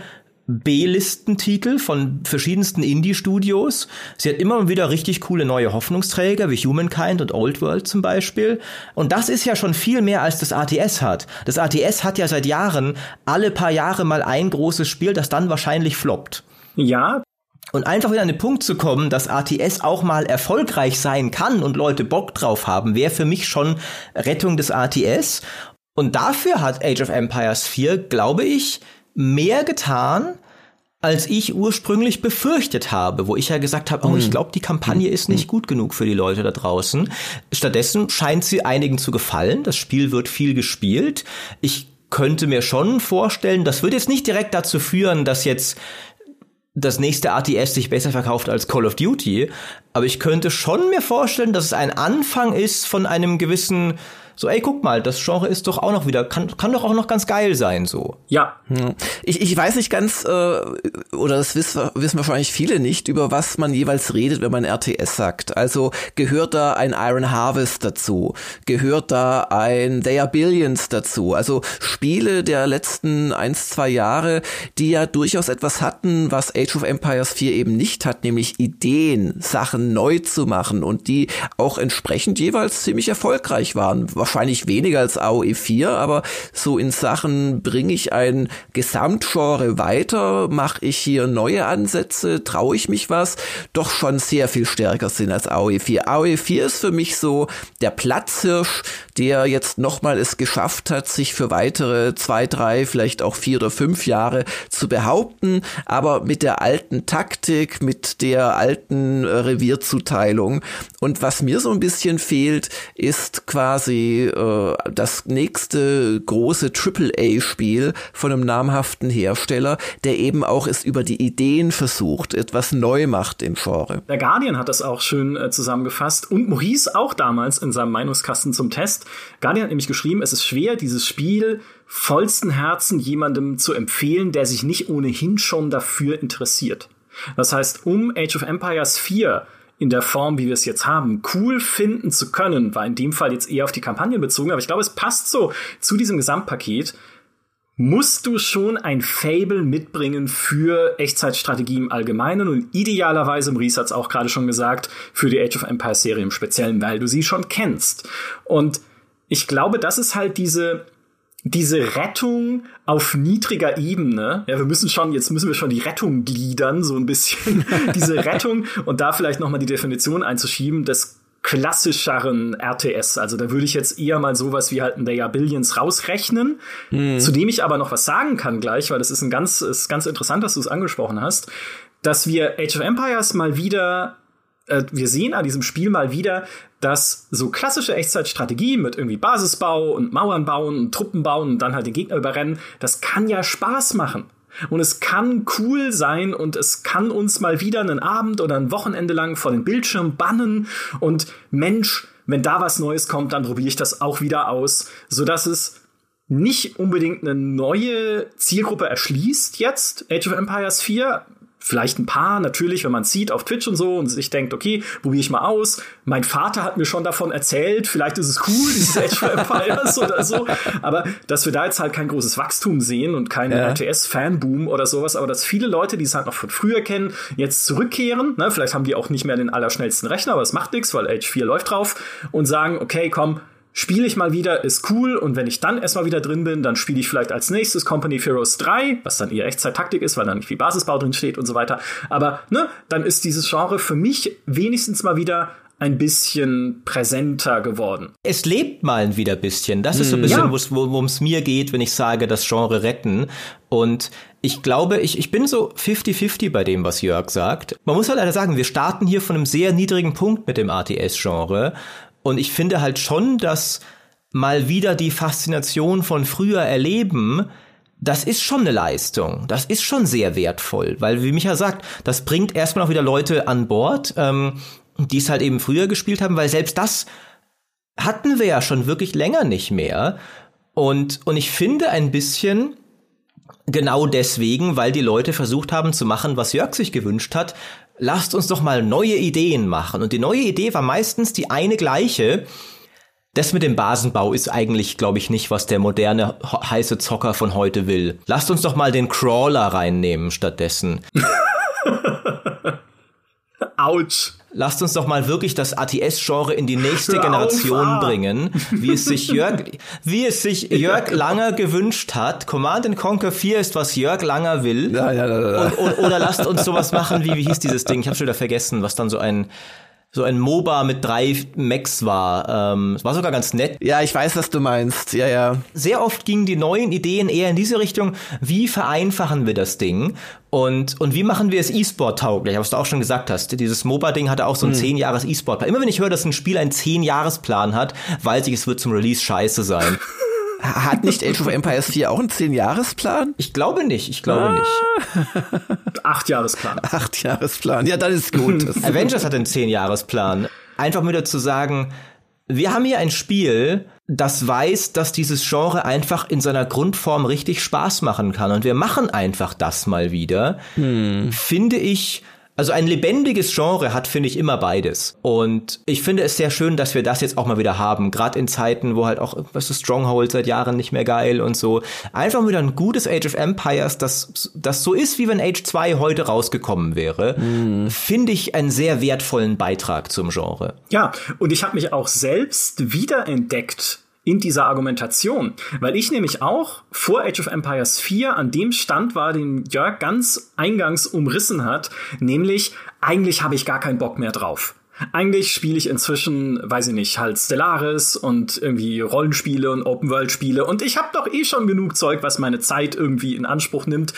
B-Listentitel von verschiedensten Indie-Studios. Sie hat immer wieder richtig coole neue Hoffnungsträger wie Humankind und Old World zum Beispiel. Und das ist ja schon viel mehr, als das R T S hat. Das R T S hat ja seit Jahren alle paar Jahre mal ein großes Spiel, das dann wahrscheinlich floppt. Ja. Und einfach wieder an den Punkt zu kommen, dass R T S auch mal erfolgreich sein kann und Leute Bock drauf haben, wäre für mich schon Rettung des R T S. Und dafür hat Age of Empires vier, glaube ich, mehr getan, als ich ursprünglich befürchtet habe, wo ich ja gesagt habe, oh, ich glaube, die Kampagne ist nicht gut genug für die Leute da draußen. Stattdessen scheint sie einigen zu gefallen. Das Spiel wird viel gespielt. Ich könnte mir schon vorstellen, das wird jetzt nicht direkt dazu führen, dass jetzt das nächste R T S sich besser verkauft als Call of Duty, aber ich könnte schon mir vorstellen, dass es ein Anfang ist von einem gewissen, so, ey, guck mal, das Genre ist doch auch noch wieder, kann, kann doch auch noch ganz geil sein, so. Ja. Ich, ich weiß nicht ganz, äh, oder das wissen, wissen wahrscheinlich viele nicht, über was man jeweils redet, wenn man R T S sagt. Also, gehört da ein Iron Harvest dazu? Gehört da ein They Are Billions dazu? Also, Spiele der letzten eins, zwei Jahre, die ja durchaus etwas hatten, was Age of Empires vier eben nicht hat, nämlich Ideen, Sachen neu zu machen und die auch entsprechend jeweils ziemlich erfolgreich waren. Wahrscheinlich weniger als A O E vier, aber so in Sachen, bringe ich ein Gesamtgenre weiter, mache ich hier neue Ansätze, traue ich mich was, doch schon sehr viel stärker sind als A O E vier. A O E vier ist für mich so der Platzhirsch, der jetzt nochmal es geschafft hat, sich für weitere zwei, drei, vielleicht auch vier oder fünf Jahre zu behaupten, aber mit der alten Taktik, mit der alten Revierzuteilung. Und was mir so ein bisschen fehlt, ist quasi das nächste große Triple A Spiel von einem namhaften Hersteller, der eben auch es über die Ideen versucht, etwas neu macht im Genre. Der Guardian hat das auch schön äh, zusammengefasst und Maurice auch damals in seinem Meinungskasten zum Test. Guardian hat nämlich geschrieben, es ist schwer, dieses Spiel vollsten Herzen jemandem zu empfehlen, der sich nicht ohnehin schon dafür interessiert. Das heißt, um Age of Empires vier in der Form, wie wir es jetzt haben, cool finden zu können, war in dem Fall jetzt eher auf die Kampagnen bezogen, aber ich glaube, es passt so zu diesem Gesamtpaket, musst du schon ein Fable mitbringen für Echtzeitstrategie im Allgemeinen und idealerweise, Maurice hat es auch gerade schon gesagt, für die Age of Empires Serie im Speziellen, weil du sie schon kennst. Und ich glaube, das ist halt diese diese Rettung auf niedriger Ebene, ja, wir müssen schon, jetzt müssen wir schon die Rettung gliedern, so ein bisschen, diese Rettung und da vielleicht noch mal die Definition einzuschieben, des klassischeren R T S, also da würde ich jetzt eher mal sowas wie halt ein They Are Billions rausrechnen, mhm. zu dem ich aber noch was sagen kann gleich, weil das ist ein ganz, ist ganz interessant, dass du es angesprochen hast, dass wir Age of Empires mal wieder wir sehen an diesem Spiel mal wieder, dass so klassische Echtzeitstrategie mit irgendwie Basisbau und Mauern bauen und Truppen bauen und dann halt den Gegner überrennen, das kann ja Spaß machen. Und es kann cool sein und es kann uns mal wieder einen Abend oder ein Wochenende lang vor den Bildschirm bannen und Mensch, wenn da was Neues kommt, dann probiere ich das auch wieder aus, sodass es nicht unbedingt eine neue Zielgruppe erschließt jetzt, Age of Empires vier, vielleicht ein paar, natürlich, wenn man sieht auf Twitch und so und sich denkt, okay, probiere ich mal aus. Mein Vater hat mir schon davon erzählt, vielleicht ist es cool, dieses Age of Empires oder so. Aber dass wir da jetzt halt kein großes Wachstum sehen und keinen ja. R T S-Fanboom oder sowas, aber dass viele Leute, die es halt noch von früher kennen, jetzt zurückkehren, ne, vielleicht haben die auch nicht mehr den allerschnellsten Rechner, aber es macht nichts, weil Age vier läuft drauf und sagen, okay, komm, spiele ich mal wieder, ist cool. Und wenn ich dann erstmal wieder drin bin, dann spiele ich vielleicht als nächstes Company of Heroes drei, was dann eher Echtzeit-Taktik ist, weil dann nicht viel Basisbau drin steht und so weiter. Aber ne, dann ist dieses Genre für mich wenigstens mal wieder ein bisschen präsenter geworden. Es lebt mal wieder ein bisschen. Das ist so ein bisschen, ja. worum es mir geht, wenn ich sage, das Genre retten. Und ich glaube, ich, ich bin so fifty fifty bei dem, was Jörg sagt. Man muss halt leider sagen, wir starten hier von einem sehr niedrigen Punkt mit dem R T S-Genre. Und ich finde halt schon, dass mal wieder die Faszination von früher erleben, das ist schon eine Leistung. Das ist schon sehr wertvoll. Weil, wie Micha sagt, das bringt erstmal auch wieder Leute an Bord, ähm, die es halt eben früher gespielt haben, weil selbst das hatten wir ja schon wirklich länger nicht mehr. Und, und ich finde ein bisschen genau deswegen, weil die Leute versucht haben zu machen, was Jörg sich gewünscht hat, lasst uns doch mal neue Ideen machen. Und die neue Idee war meistens die eine gleiche. Das mit dem Basenbau ist eigentlich, glaube ich, nicht, was der moderne, heiße Zocker von heute will. Lasst uns doch mal den Crawler reinnehmen stattdessen. Autsch. Lasst uns doch mal wirklich das R T S-Genre in die nächste Hör Generation auf, bringen, wie es sich Jörg, wie es sich Jörg Langer gewünscht hat. Command and Conquer vier ist, was Jörg Langer will. Ja, ja, ja, ja. Und, und, oder lasst uns sowas machen, wie, wie hieß dieses Ding? Ich hab's schon wieder vergessen, was dann so ein, so ein MOBA mit drei Mechs war. Ähm, es war sogar ganz nett. Ja, ich weiß, was du meinst. Ja, ja. Sehr oft gingen die neuen Ideen eher in diese Richtung. Wie vereinfachen wir das Ding? Und, und wie machen wir es E-Sport tauglich? Was du auch schon gesagt hast. Dieses MOBA-Ding hatte auch so einen zehn Jahres E-Sport-Plan. Immer wenn ich höre, dass ein Spiel einen zehn Jahres Plan hat, weiß ich, es wird zum Release scheiße sein. Hat nicht Age of Empires vier auch einen zehn-Jahres-Plan? Ich glaube nicht, ich glaube ah. nicht. Acht-Jahres-Plan. Acht-Jahres-Plan, ja, dann ist gut. Avengers hat einen zehn-Jahres-Plan. Einfach wieder zu sagen, wir haben hier ein Spiel, das weiß, dass dieses Genre einfach in seiner Grundform richtig Spaß machen kann. Und wir machen einfach das mal wieder. Hm. Finde ich... Also ein lebendiges Genre hat, finde ich, immer beides. Und ich finde es sehr schön, dass wir das jetzt auch mal wieder haben. Gerade in Zeiten, wo halt auch, was ist Stronghold seit Jahren nicht mehr geil und so. Einfach wieder ein gutes Age of Empires, das, das so ist, wie wenn Age zwei heute rausgekommen wäre. Mhm. Finde ich einen sehr wertvollen Beitrag zum Genre. Ja, und ich habe mich auch selbst wiederentdeckt in dieser Argumentation, weil ich nämlich auch vor Age of Empires vier an dem Stand war, den Jörg ganz eingangs umrissen hat, nämlich eigentlich habe ich gar keinen Bock mehr drauf. Eigentlich spiele ich inzwischen, weiß ich nicht, halt Stellaris und irgendwie Rollenspiele und Open-World-Spiele und ich habe doch eh schon genug Zeug, was meine Zeit irgendwie in Anspruch nimmt.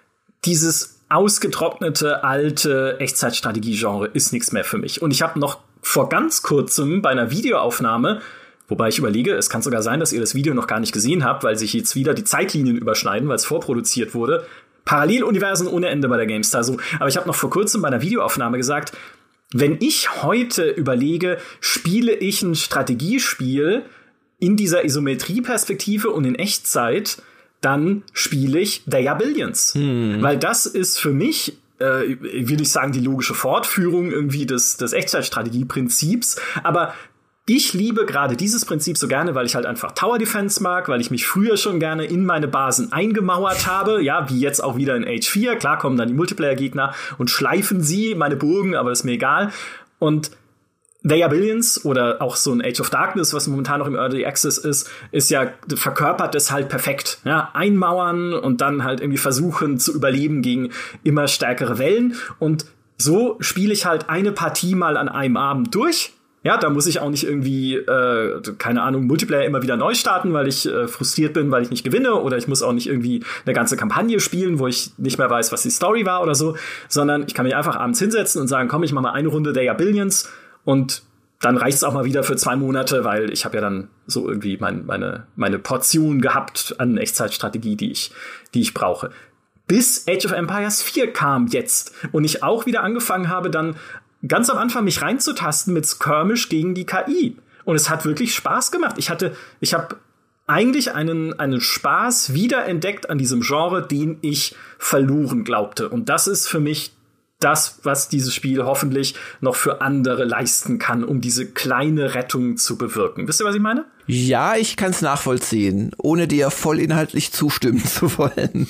Dieses ausgetrocknete, alte Echtzeitstrategie-Genre ist nichts mehr für mich. Und ich habe noch vor ganz kurzem bei einer Videoaufnahme, wobei ich überlege, es kann sogar sein, dass ihr das Video noch gar nicht gesehen habt, weil sich jetzt wieder die Zeitlinien überschneiden, weil es vorproduziert wurde. Paralleluniversen ohne Ende bei der GameStar. So. Aber ich habe noch vor kurzem bei einer Videoaufnahme gesagt, wenn ich heute überlege, spiele ich ein Strategiespiel in dieser Isometrieperspektive und in Echtzeit, dann spiele ich They Are Billions. Hm. Weil das ist für mich, äh, ich will nicht sagen die logische Fortführung irgendwie des, des Echtzeitstrategieprinzips, aber ich liebe gerade dieses Prinzip so gerne, weil ich halt einfach Tower Defense mag, weil ich mich früher schon gerne in meine Basen eingemauert habe, ja, wie jetzt auch wieder in Age vier. Klar kommen dann die Multiplayer-Gegner und schleifen sie, meine Burgen, aber ist mir egal. Und They Are Billions oder auch so ein Age of Darkness, was momentan noch im Early Access ist, ist ja, verkörpert das halt perfekt. Ja, einmauern und dann halt irgendwie versuchen zu überleben gegen immer stärkere Wellen. Und so spiele ich halt eine Partie mal an einem Abend durch. Ja, da muss ich auch nicht irgendwie, äh, keine Ahnung, Multiplayer immer wieder neu starten, weil ich äh, frustriert bin, weil ich nicht gewinne. Oder ich muss auch nicht irgendwie eine ganze Kampagne spielen, wo ich nicht mehr weiß, was die Story war oder so. Sondern ich kann mich einfach abends hinsetzen und sagen, komm, ich mach mal eine Runde They Are Billions. Und dann reicht's auch mal wieder für zwei Monate, weil ich habe ja dann so irgendwie mein, meine, meine Portion gehabt an Echtzeitstrategie, die ich, die ich brauche. Bis Age of Empires vier kam jetzt. Und ich auch wieder angefangen habe, dann ganz am Anfang mich reinzutasten mit Skirmish gegen die K I. Und es hat wirklich Spaß gemacht. Ich hatte, ich habe eigentlich einen, einen Spaß wiederentdeckt an diesem Genre, den ich verloren glaubte. Und das ist für mich das, was dieses Spiel hoffentlich noch für andere leisten kann, um diese kleine Rettung zu bewirken. Wisst ihr, was ich meine? Ja, ich kann es nachvollziehen, ohne dir vollinhaltlich zustimmen zu wollen.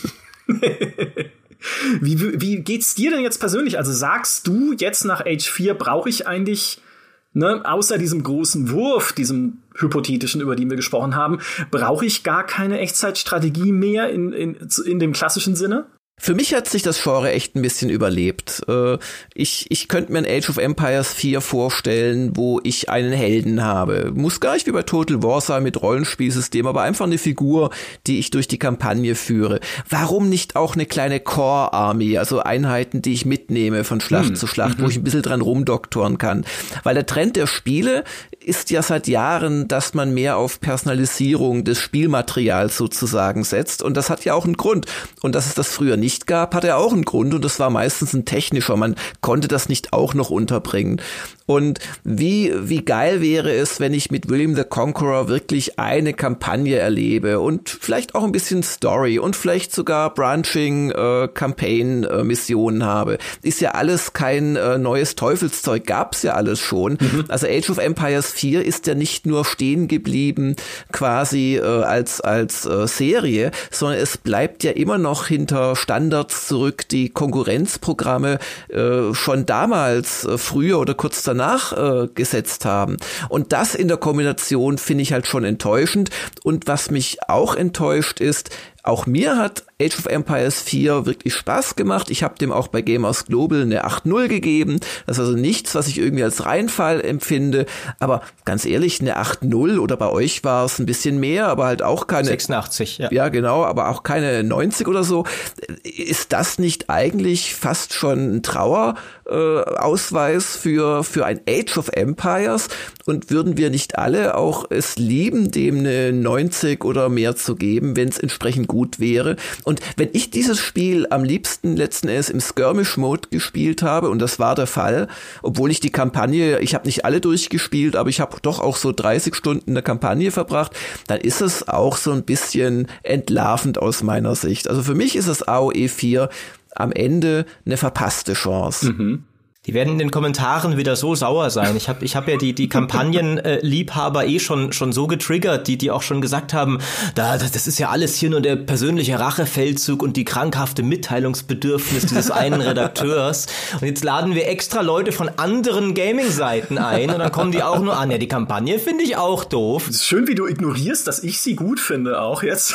Wie, wie geht's dir denn jetzt persönlich? Also sagst du jetzt nach Age vier brauche ich eigentlich, ne, außer diesem großen Wurf, diesem hypothetischen, über den wir gesprochen haben, brauche ich gar keine Echtzeitstrategie mehr in, in, in dem klassischen Sinne? Für mich hat sich das Genre echt ein bisschen überlebt. Ich, ich könnte mir ein Age of Empires vier vorstellen, wo ich einen Helden habe. Muss gar nicht wie bei Total War sein mit Rollenspielsystem, aber einfach eine Figur, die ich durch die Kampagne führe. Warum nicht auch eine kleine Core-Army, also Einheiten, die ich mitnehme von Schlacht hm. zu Schlacht, mhm. wo ich ein bisschen dran rumdoktoren kann. Weil der Trend der Spiele ist ja seit Jahren, dass man mehr auf Personalisierung des Spielmaterials sozusagen setzt. Und das hat ja auch einen Grund. Und dass es das früher nicht gab, hat er auch einen Grund und das war meistens ein technischer. Man konnte das nicht auch noch unterbringen. Und wie, wie geil wäre es, wenn ich mit William the Conqueror wirklich eine Kampagne erlebe und vielleicht auch ein bisschen Story und vielleicht sogar Branching äh, Campaign äh, Missionen habe. Ist ja alles kein äh, neues Teufelszeug, gab's ja alles schon. Mhm. Also Age of Empires vier ist ja nicht nur stehen geblieben quasi äh, als als äh, Serie, sondern es bleibt ja immer noch hinter Standards zurück, die Konkurrenzprogramme äh, schon damals äh, früher oder kurz danach äh, gesetzt haben. Und das in der Kombination finde ich halt schon enttäuschend. Und was mich auch enttäuscht ist, auch mir hat Age of Empires vier wirklich Spaß gemacht. Ich habe dem auch bei Gamers Global eine acht null gegeben. Das ist also nichts, was ich irgendwie als Reinfall empfinde. Aber ganz ehrlich, eine acht null oder bei euch war es ein bisschen mehr, aber halt auch keine... sechsundachtzig, ja. Ja, genau, aber auch keine neunzig oder so. Ist das nicht eigentlich fast schon ein Trauerausweis für, für ein Age of Empires? Und würden wir nicht alle auch es lieben, dem eine neunzig oder mehr zu geben, wenn es entsprechend gut wäre? Und wenn ich dieses Spiel am liebsten letzten Endes im Skirmish-Mode gespielt habe, und das war der Fall, obwohl ich die Kampagne, ich habe nicht alle durchgespielt, aber ich habe doch auch so dreißig Stunden in der Kampagne verbracht, dann ist es auch so ein bisschen entlarvend aus meiner Sicht. Also für mich ist es A O E vier am Ende eine verpasste Chance. Mhm. Die werden in den Kommentaren wieder so sauer sein. Ich habe ich hab ja die die Kampagnenliebhaber äh, eh schon schon so getriggert, die die auch schon gesagt haben, da das, das ist ja alles hier nur der persönliche Rachefeldzug und die krankhafte Mitteilungsbedürfnis dieses einen Redakteurs. Und jetzt laden wir extra Leute von anderen Gaming-Seiten ein und dann kommen die auch nur an. Ja, die Kampagne finde ich auch doof. Es ist schön, wie du ignorierst, dass ich sie gut finde auch jetzt.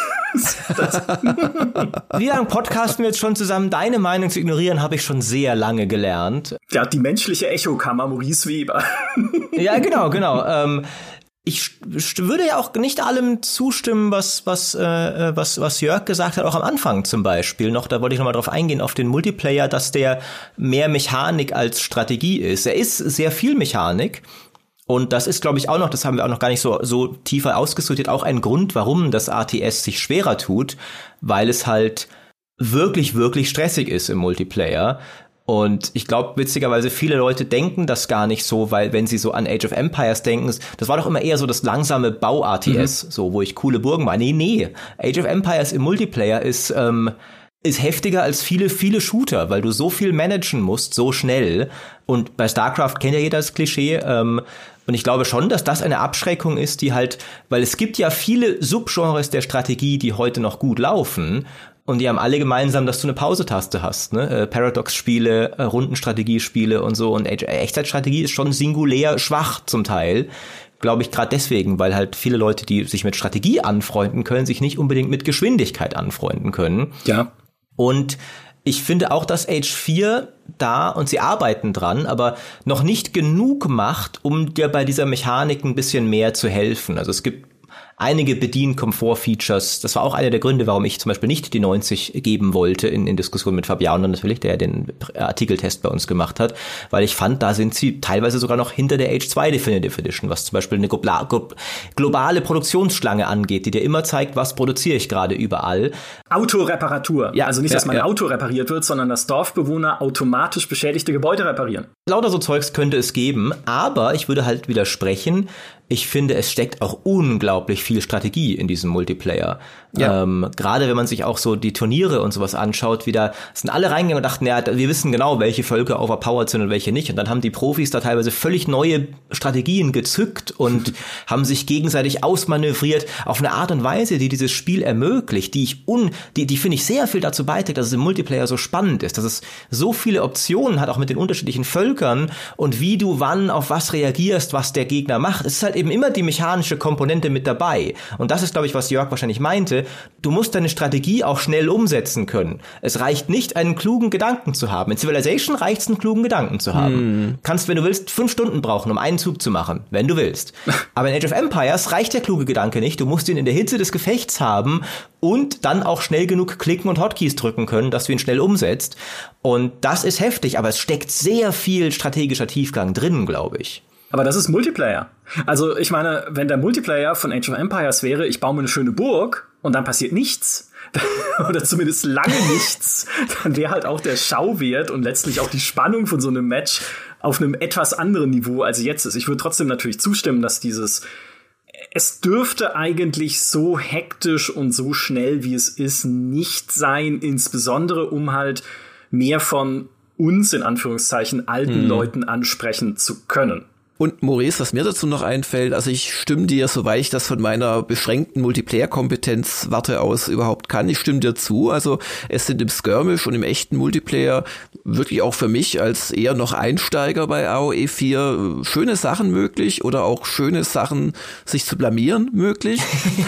Wie lange podcasten wir jetzt schon zusammen? Deine Meinung zu ignorieren habe ich schon sehr lange gelernt. Ja, die menschliche Echokammer, Maurice Weber. Ja, genau, genau. Ähm, ich würde ja auch nicht allem zustimmen, was was äh, was was Jörg gesagt hat, auch am Anfang zum Beispiel. Noch, da wollte ich noch mal drauf eingehen, auf den Multiplayer, dass der mehr Mechanik als Strategie ist. Er ist sehr viel Mechanik. Und das ist, glaube ich, auch noch, das haben wir auch noch gar nicht so so tiefer ausdiskutiert, auch ein Grund, warum das A T S sich schwerer tut, weil es halt wirklich, wirklich stressig ist im Multiplayer. Und ich glaube, witzigerweise, viele Leute denken das gar nicht so, weil wenn sie so an Age of Empires denken, das war doch immer eher so das langsame Bau-A T S, mhm. so, wo ich coole Burgen war. Nee, nee, Age of Empires im Multiplayer ist ähm, ist heftiger als viele, viele Shooter, weil du so viel managen musst, so schnell. Und bei StarCraft kennt ja jeder das Klischee. Ähm, und ich glaube schon, dass das eine Abschreckung ist, die halt, weil es gibt ja viele Subgenres der Strategie, die heute noch gut laufen. Und die haben alle gemeinsam, dass du eine Pause-Taste hast, ne? Äh, Paradox-Spiele, äh, Rundenstrategiespiele und so. Und Echtzeitstrategie ist schon singulär schwach zum Teil. Glaube ich gerade deswegen, weil halt viele Leute, die sich mit Strategie anfreunden können, sich nicht unbedingt mit Geschwindigkeit anfreunden können. Ja. Und ich finde auch, dass Age vier da, und sie arbeiten dran, aber noch nicht genug macht, um dir bei dieser Mechanik ein bisschen mehr zu helfen. Also es gibt einige Bedien-Komfort-Features. Das war auch einer der Gründe, warum ich zum Beispiel nicht die neunzig geben wollte in, in Diskussion mit Fabiano natürlich, der ja den Artikeltest bei uns gemacht hat, weil ich fand, da sind sie teilweise sogar noch hinter der Age zwei Definitive Edition, was zum Beispiel eine globale Produktionsschlange angeht, die dir immer zeigt, was produziere ich gerade überall. Autoreparatur. Ja, also nicht, ja, dass mein ja. Auto repariert wird, sondern dass Dorfbewohner automatisch beschädigte Gebäude reparieren. Lauter so Zeugs könnte es geben, aber ich würde halt widersprechen. Ich finde, es steckt auch unglaublich viel Strategie in diesem Multiplayer. Ja. Ähm, gerade wenn man sich auch so die Turniere und sowas anschaut, wieder sind alle reingegangen und dachten, ja, wir wissen genau, welche Völker overpowered sind und welche nicht. Und dann haben die Profis da teilweise völlig neue Strategien gezückt und haben sich gegenseitig ausmanövriert auf eine Art und Weise, die dieses Spiel ermöglicht, die ich un, die, die finde ich sehr viel dazu beiträgt, dass es im Multiplayer so spannend ist, dass es so viele Optionen hat, auch mit den unterschiedlichen Völkern und wie du wann auf was reagierst, was der Gegner macht. Es ist halt eben immer die mechanische Komponente mit dabei. Und das ist, glaube ich, was Jörg wahrscheinlich meinte. Du musst deine Strategie auch schnell umsetzen können. Es reicht nicht, einen klugen Gedanken zu haben. In Civilization reicht es, einen klugen Gedanken zu haben. Hm. Kannst, wenn du willst, fünf Stunden brauchen, um einen Zug zu machen, wenn du willst. Aber in Age of Empires reicht der kluge Gedanke nicht. Du musst ihn in der Hitze des Gefechts haben und dann auch schnell genug klicken und Hotkeys drücken können, dass du ihn schnell umsetzt. Und das ist heftig, aber es steckt sehr viel strategischer Tiefgang drin, glaube ich. Aber das ist Multiplayer. Also ich meine, wenn der Multiplayer von Age of Empires wäre, ich baue mir eine schöne Burg und dann passiert nichts, oder zumindest lange nichts, dann wäre halt auch der Schauwert und letztlich auch die Spannung von so einem Match auf einem etwas anderen Niveau, als jetzt ist. Ich würde trotzdem natürlich zustimmen, dass dieses, es dürfte eigentlich so hektisch und so schnell, wie es ist, nicht sein, insbesondere um halt mehr von uns, in Anführungszeichen, alten hm. Leuten ansprechen zu können. Und Maurice, was mir dazu noch einfällt, also ich stimme dir, soweit ich das von meiner beschränkten Multiplayer-Kompetenz Warte aus überhaupt kann, ich stimme dir zu. Also es sind im Skirmish und im echten Multiplayer wirklich auch für mich als eher noch Einsteiger bei A O E vier schöne Sachen möglich oder auch schöne Sachen, sich zu blamieren möglich.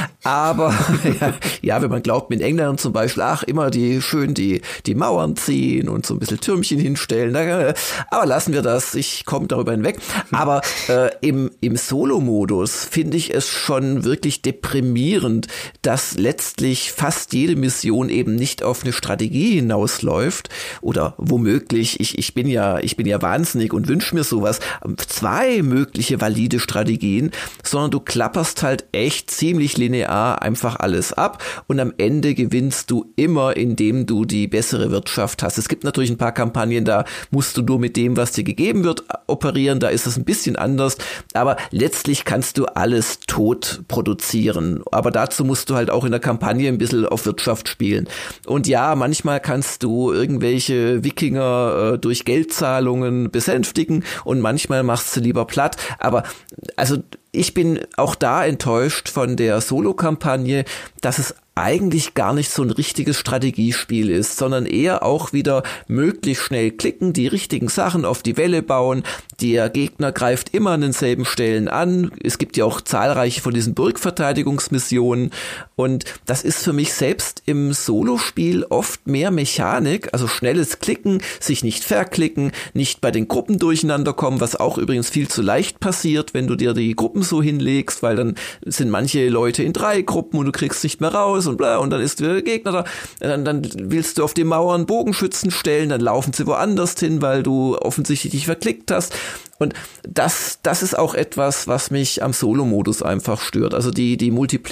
Aber ja, ja, wenn man glaubt, mit Engländern zum Beispiel, ach, immer die schön die, die Mauern ziehen und so ein bisschen Türmchen hinstellen. Aber lassen wir das, ich komme darüber hinweg. Aber äh, im, im Solo-Modus finde ich es schon wirklich deprimierend, dass letztlich fast jede Mission eben nicht auf eine Strategie hinausläuft oder womöglich, ich, ich bin ja, ich bin ja wahnsinnig und wünsche mir sowas, zwei mögliche valide Strategien, sondern du klapperst halt echt ziemlich linear einfach alles ab und am Ende gewinnst du immer, indem du die bessere Wirtschaft hast. Es gibt natürlich ein paar Kampagnen, da musst du nur mit dem, was dir gegeben wird, operieren, da ist es ein bisschen anders, aber letztlich kannst du alles tot produzieren, aber dazu musst du halt auch in der Kampagne ein bisschen auf Wirtschaft spielen. Und ja, manchmal kannst du irgendwelche Wikinger äh, durch Geldzahlungen besänftigen und manchmal machst du lieber platt, aber also ich bin auch da enttäuscht von der Solo-Kampagne, dass es eigentlich gar nicht so ein richtiges Strategiespiel ist, sondern eher auch wieder möglichst schnell klicken, die richtigen Sachen auf die Welle bauen. Der Gegner greift immer an denselben Stellen an. Es gibt ja auch zahlreiche von diesen Burgverteidigungsmissionen und das ist für mich selbst im Solospiel oft mehr Mechanik, also schnelles Klicken, sich nicht verklicken, nicht bei den Gruppen durcheinander kommen, was auch übrigens viel zu leicht passiert, wenn du dir die Gruppen so hinlegst, weil dann sind manche Leute in drei Gruppen und du kriegst nicht mehr raus und bla, und dann ist wieder der Gegner da, dann, dann willst du auf die Mauern Bogenschützen stellen, dann laufen sie woanders hin, weil du offensichtlich dich verklickt hast. Und das, das ist auch etwas, was mich am Solo-Modus einfach stört. Also die, die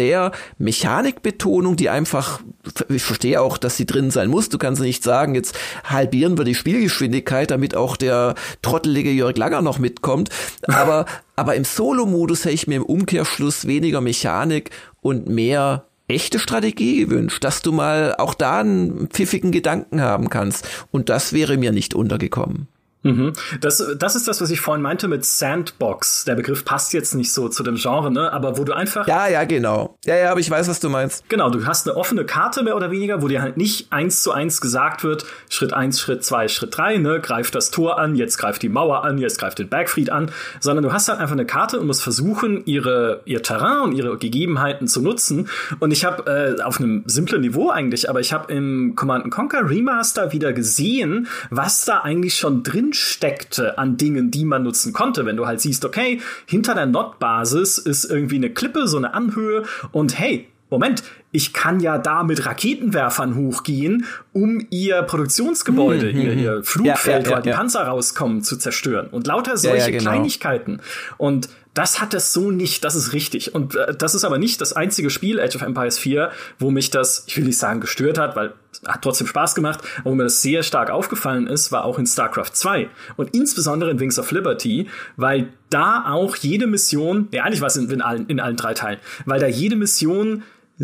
Multiplayer-Mechanik-Betonung, die einfach, ich verstehe auch, dass sie drin sein muss. Du kannst nicht sagen, jetzt halbieren wir die Spielgeschwindigkeit, damit auch der trottelige Jörg Langer noch mitkommt. Aber, aber im Solo-Modus hätte ich mir im Umkehrschluss weniger Mechanik und mehr echte Strategie gewünscht, dass du mal auch da einen pfiffigen Gedanken haben kannst. Und das wäre mir nicht untergekommen. Mhm. Das, das ist das, was ich vorhin meinte mit Sandbox. Der Begriff passt jetzt nicht so zu dem Genre, ne? Aber wo du einfach... Ja, ja, genau. Ja, ja, aber ich weiß, was du meinst. Genau, du hast eine offene Karte mehr oder weniger, wo dir halt nicht eins zu eins gesagt wird, Schritt eins, Schritt zwei, Schritt drei, ne? Greift das Tor an, jetzt greift die Mauer an, jetzt greift den Bergfried an, sondern du hast halt einfach eine Karte und musst versuchen, ihre, ihr Terrain und ihre Gegebenheiten zu nutzen. Und ich habe äh, auf einem simplen Niveau eigentlich, aber ich habe im Command and Conquer Remaster wieder gesehen, was da eigentlich schon drin steckte an Dingen, die man nutzen konnte. Wenn du halt siehst, okay, hinter der Nord-Basis ist irgendwie eine Klippe, so eine Anhöhe und hey, Moment, ich kann ja da mit Raketenwerfern hochgehen, um ihr Produktionsgebäude, hm, ihr, ihr Flugfeld, ja, ja, ja, wo die ja. Panzer rauskommen, zu zerstören. Und lauter solche ja, ja, genau. Kleinigkeiten. Und das hat es so nicht, das ist richtig. Und äh, das ist aber nicht das einzige Spiel, Age of Empires vier, wo mich das, ich will nicht sagen gestört hat, weil es hat trotzdem Spaß gemacht, aber wo mir das sehr stark aufgefallen ist, war auch in StarCraft zwei. Und insbesondere in Wings of Liberty, weil da auch jede Mission, ja eigentlich war es in, in, allen, in allen drei Teilen, weil da jede Mission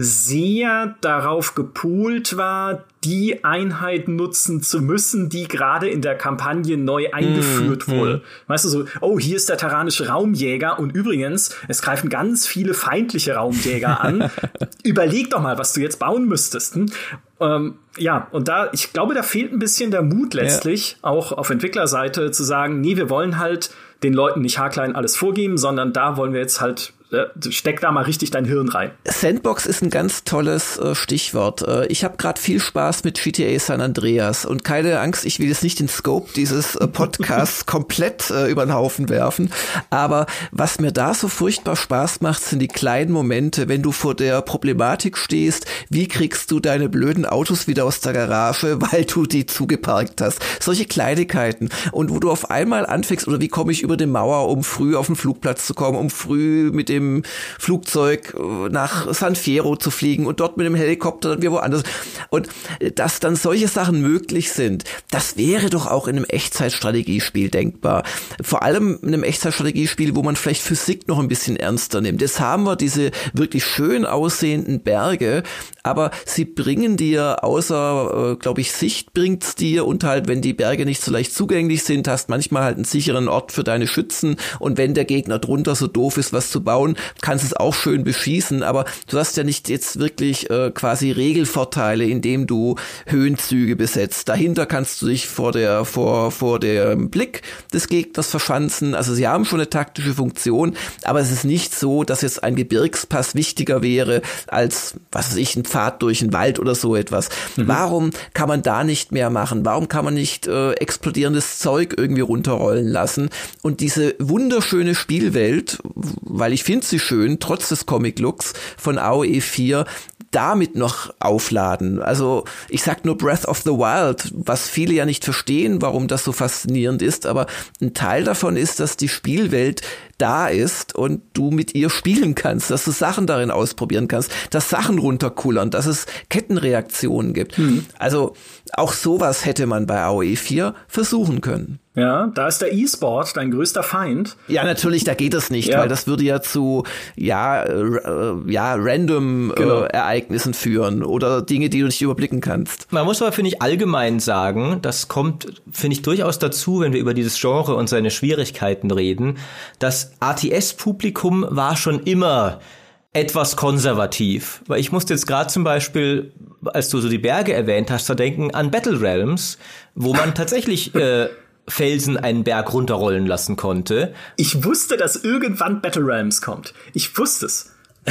sehr darauf gepolt war, die Einheit nutzen zu müssen, die gerade in der Kampagne neu eingeführt mm, wurde. Mm. Weißt du, so, oh, hier ist der terranische Raumjäger und übrigens, es greifen ganz viele feindliche Raumjäger an. Überleg doch mal, was du jetzt bauen müsstest. Hm? Ähm, ja, und da, ich glaube, da fehlt ein bisschen der Mut letztlich, ja. auch auf Entwicklerseite zu sagen, nee, wir wollen halt den Leuten nicht haarklein alles vorgeben, sondern da wollen wir jetzt halt steck da mal richtig dein Hirn rein. Sandbox ist ein ganz tolles äh, Stichwort. Äh, ich habe gerade viel Spaß mit G T A San Andreas und keine Angst, ich will jetzt nicht den Scope dieses äh, Podcasts komplett äh, über den Haufen werfen, aber was mir da so furchtbar Spaß macht, sind die kleinen Momente, wenn du vor der Problematik stehst, wie kriegst du deine blöden Autos wieder aus der Garage, weil du die zugeparkt hast. Solche Kleinigkeiten. Und wo du auf einmal anfängst, oder wie komme ich über die Mauer, um früh auf den Flugplatz zu kommen, um früh mit dem Flugzeug nach San Fierro zu fliegen und dort mit dem Helikopter dann wieder woanders. Und dass dann solche Sachen möglich sind, das wäre doch auch in einem Echtzeitstrategiespiel denkbar. Vor allem in einem Echtzeitstrategiespiel, wo man vielleicht Physik noch ein bisschen ernster nimmt. Jetzt haben wir diese wirklich schön aussehenden Berge, aber sie bringen dir, außer, äh, glaube ich, Sicht bringt's dir, und halt, wenn die Berge nicht so leicht zugänglich sind, hast manchmal halt einen sicheren Ort für deine Schützen, und wenn der Gegner drunter so doof ist, was zu bauen, kannst du es auch schön beschießen, aber du hast ja nicht jetzt wirklich äh, quasi Regelvorteile, indem du Höhenzüge besetzt. Dahinter kannst du dich vor der, vor, vor dem Blick des Gegners verschanzen. Also sie haben schon eine taktische Funktion, aber es ist nicht so, dass jetzt ein Gebirgspass wichtiger wäre als, was weiß ich, ein Pfad durch den Wald oder so etwas. Mhm. Warum kann man da nicht mehr machen? Warum kann man nicht äh, explodierendes Zeug irgendwie runterrollen lassen? Und diese wunderschöne Spielwelt, weil ich finde sie schön, trotz des Comic-Looks von A O E vier, damit noch aufladen. Also ich sag nur Breath of the Wild, was viele ja nicht verstehen, warum das so faszinierend ist, aber ein Teil davon ist, dass die Spielwelt da ist und du mit ihr spielen kannst, dass du Sachen darin ausprobieren kannst, dass Sachen runterkullern, dass es Kettenreaktionen gibt. Hm. Also auch sowas hätte man bei A O E vier versuchen können. Ja, da ist der E-Sport dein größter Feind. Ja, natürlich, da geht das nicht, ja. Weil das würde ja zu ja äh, ja random genau. äh, Ereignissen führen oder Dinge, die du nicht überblicken kannst. Man muss aber, finde ich, allgemein sagen, das kommt, finde ich, durchaus dazu, wenn wir über dieses Genre und seine Schwierigkeiten reden. Das A T S-Publikum war schon immer etwas konservativ, weil ich musste jetzt gerade zum Beispiel, als du so die Berge erwähnt hast, da denken an Battle Realms, wo man tatsächlich äh, Felsen einen Berg runterrollen lassen konnte. Ich wusste, dass irgendwann Battle Realms kommt. Ich wusste es.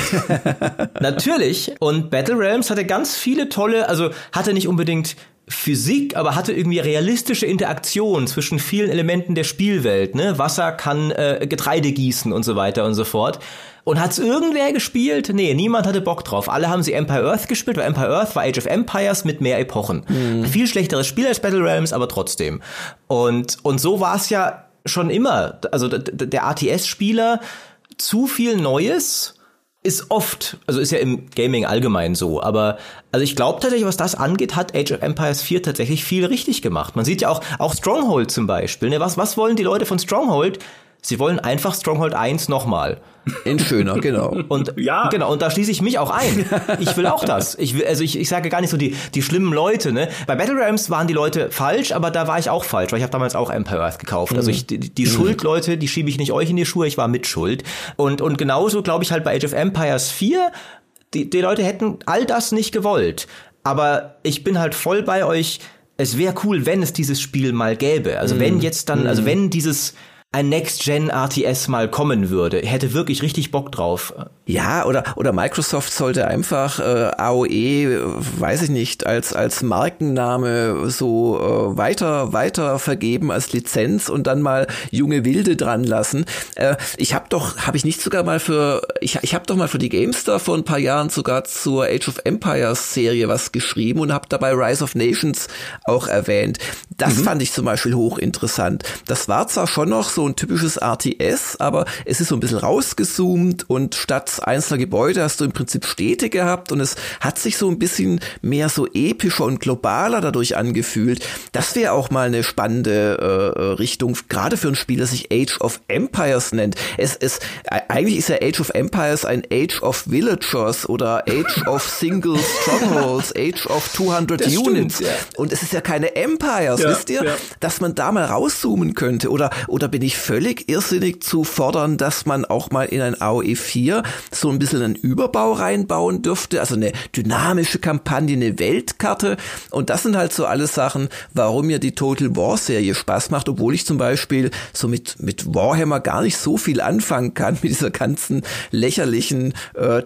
Natürlich. Und Battle Realms hatte ganz viele tolle, also hatte nicht unbedingt Physik, aber hatte irgendwie realistische Interaktion zwischen vielen Elementen der Spielwelt. Ne? Wasser kann äh, Getreide gießen und so weiter und so fort. Und hat's irgendwer gespielt? Nee, niemand hatte Bock drauf. Alle haben sie Empire Earth gespielt, weil Empire Earth war Age of Empires mit mehr Epochen. Mhm. Viel schlechteres Spiel als Battle Realms, aber trotzdem. Und, und so war es ja schon immer. Also d- der A T S-Spieler, zu viel Neues ist oft, also ist ja im Gaming allgemein so, aber also ich glaube tatsächlich, was das angeht, hat Age of Empires vier tatsächlich viel richtig gemacht. Man sieht ja auch, auch Stronghold zum Beispiel. Ne? Was, was wollen die Leute von Stronghold? Sie wollen einfach Stronghold eins nochmal. In schöner, genau. Und ja, genau, und da schließe ich mich auch ein. Ich will auch das. Ich will, also ich, ich sage gar nicht so die, die schlimmen Leute, ne? Bei Battle Realms waren die Leute falsch, aber da war ich auch falsch, weil ich habe damals auch Empire Earth gekauft. Mhm. Also ich, die, die mhm. Schuldleute, die schiebe ich nicht euch in die Schuhe, ich war mit Schuld. Und, und genauso glaube ich halt bei Age of Empires vier, die, die Leute hätten all das nicht gewollt. Aber ich bin halt voll bei euch, es wäre cool, wenn es dieses Spiel mal gäbe. Also mhm. wenn jetzt dann, also wenn dieses ein Next-Gen-R T S mal kommen würde. Hätte wirklich richtig Bock drauf. Ja, oder oder Microsoft sollte einfach äh, A O E, weiß ich nicht, als als Markenname so äh, weiter weiter vergeben als Lizenz und dann mal junge Wilde dran lassen. Äh, ich habe doch, habe ich nicht sogar mal für, ich ich habe doch mal für die GameStar vor ein paar Jahren sogar zur Age of Empires Serie was geschrieben und habe dabei Rise of Nations auch erwähnt. Das mhm. fand ich zum Beispiel hochinteressant. Das war zwar schon noch so ein typisches R T S, aber es ist so ein bisschen rausgezoomt und statt einzelner Gebäude hast du im Prinzip Städte gehabt und es hat sich so ein bisschen mehr so epischer und globaler dadurch angefühlt. Das wäre auch mal eine spannende äh, Richtung, gerade für ein Spiel, das sich Age of Empires nennt. Es ist, eigentlich ist ja Age of Empires ein Age of Villagers oder Age of Single Strongholds, Age of zweihundert das Units. Stimmt, ja. Und es ist ja keine Empires, ja, wisst ihr? Ja. Dass man da mal rauszoomen könnte. Oder, oder bin ich völlig irrsinnig zu fordern, dass man auch mal in ein A O E vier so ein bisschen einen Überbau reinbauen dürfte, also eine dynamische Kampagne, eine Weltkarte, und das sind halt so alles Sachen, warum mir die Total War Serie Spaß macht, obwohl ich zum Beispiel so mit mit Warhammer gar nicht so viel anfangen kann, mit dieser ganzen lächerlichen äh,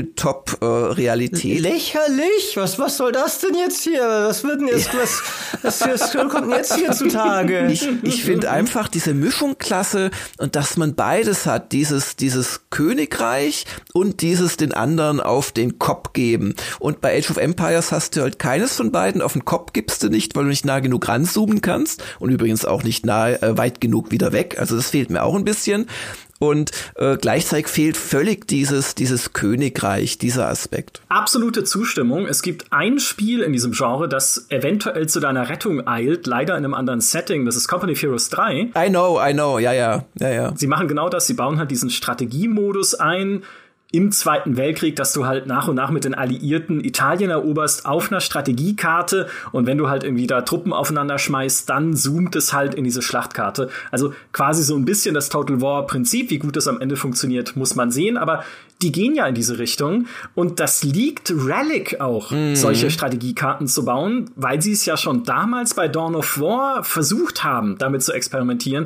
Tabletop-Realität. Äh, Lächerlich? Was was soll das denn jetzt hier? Was wird denn jetzt, was, was, was kommt denn jetzt hier zutage? Ich, ich finde einfach diese Mischung klasse und dass man beides hat, dieses dieses Königreich und dieses den anderen auf den Kopf geben. Und bei Age of Empires hast du halt keines von beiden, auf den Kopf gibst du nicht, weil du nicht nah genug ranzoomen kannst und übrigens auch nicht nah äh, weit genug wieder weg, also das fehlt mir auch ein bisschen. und äh, gleichzeitig fehlt völlig dieses, dieses Königreich, dieser Aspekt. Absolute Zustimmung. Es gibt ein Spiel in diesem Genre, das eventuell zu deiner Rettung eilt, leider in einem anderen Setting. Das ist Company of Heroes drei. I know, I know, ja, ja, ja, ja. Sie machen genau das. Sie bauen halt diesen Strategiemodus ein im Zweiten Weltkrieg, dass du halt nach und nach mit den Alliierten Italien eroberst auf einer Strategiekarte, und wenn du halt irgendwie da Truppen aufeinander schmeißt, dann zoomt es halt in diese Schlachtkarte. Also quasi so ein bisschen das Total War Prinzip. Wie gut das am Ende funktioniert, muss man sehen, aber die gehen ja in diese Richtung, und das liegt Relic auch, mhm. solche Strategiekarten zu bauen, weil sie es ja schon damals bei Dawn of War versucht haben, damit zu experimentieren.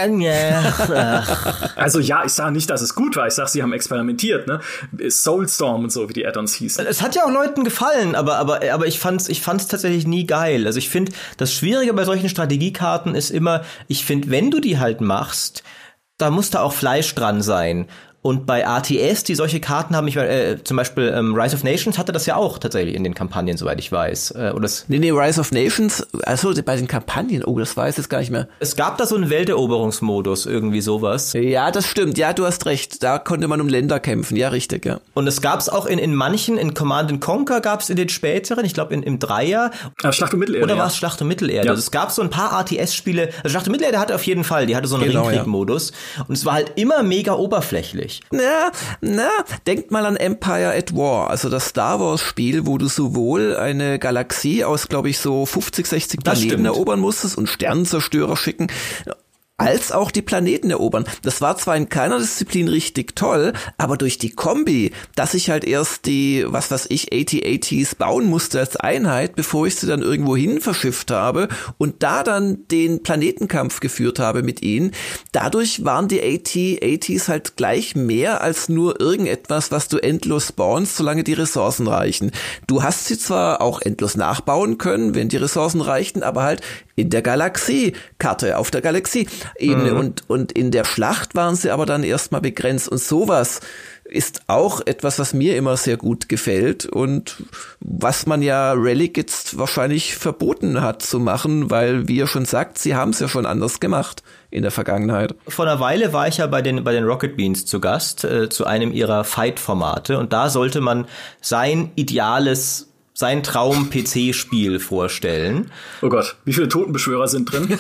Also ja, ich sage nicht, dass es gut war, ich sage, sie haben experimentiert, ne? Soulstorm und so, wie die Add-ons hießen. Es hat ja auch Leuten gefallen, aber, aber, aber ich fand's, ich fand's tatsächlich nie geil. Also ich finde, das Schwierige bei solchen Strategiekarten ist immer, ich finde, wenn du die halt machst, da muss da auch Fleisch dran sein. Und bei R T S, die solche Karten haben, ich äh, zum Beispiel ähm, Rise of Nations hatte das ja auch tatsächlich in den Kampagnen, soweit ich weiß. Äh, oder nee, nee, Rise of Nations, also bei den Kampagnen, oh, das weiß ich jetzt gar nicht mehr. Es gab da so einen Welteroberungsmodus, irgendwie sowas. Ja, das stimmt, ja, du hast recht, da konnte man um Länder kämpfen, ja, richtig, ja. Und es gab's auch in, in manchen, in Command and Conquer gab's in den späteren, ich glaube in, im Dreier. Ah, Schlacht um Mittelerde. Oder war es Schlacht um Mittelerde? Ja. Also es gab so ein paar R T S-Spiele, also Schlacht um Mittelerde hatte auf jeden Fall, die hatte so einen genau, Ringkrieg-Modus. Ja. Und es war halt immer mega oberflächlich. Ja, na, denkt mal an Empire at War, also das Star Wars Spiel, wo du sowohl eine Galaxie aus, glaube ich, so fünfzig, sechzig Planeten erobern musstest und Sternenzerstörer schicken, als auch die Planeten erobern. Das war zwar in keiner Disziplin richtig toll, aber durch die Kombi, dass ich halt erst die, was weiß ich, A T A Ts bauen musste als Einheit, bevor ich sie dann irgendwo hin verschifft habe und da dann den Planetenkampf geführt habe mit ihnen, dadurch waren die A T A Ts halt gleich mehr als nur irgendetwas, was du endlos spawnst, solange die Ressourcen reichen. Du hast sie zwar auch endlos nachbauen können, wenn die Ressourcen reichten, aber halt in der Galaxie-Karte, auf der Galaxie-Ebene. Mhm. Und, und in der Schlacht waren sie aber dann erstmal begrenzt. Und sowas ist auch etwas, was mir immer sehr gut gefällt und was man ja Relic jetzt wahrscheinlich verboten hat zu machen, weil, wie ihr schon sagt, sie haben es ja schon anders gemacht in der Vergangenheit. Vor einer Weile war ich ja bei den, bei den Rocket Beans zu Gast, äh, zu einem ihrer Fight-Formate, und da sollte man sein ideales sein Traum-P C-Spiel vorstellen. Oh Gott, wie viele Totenbeschwörer sind drin?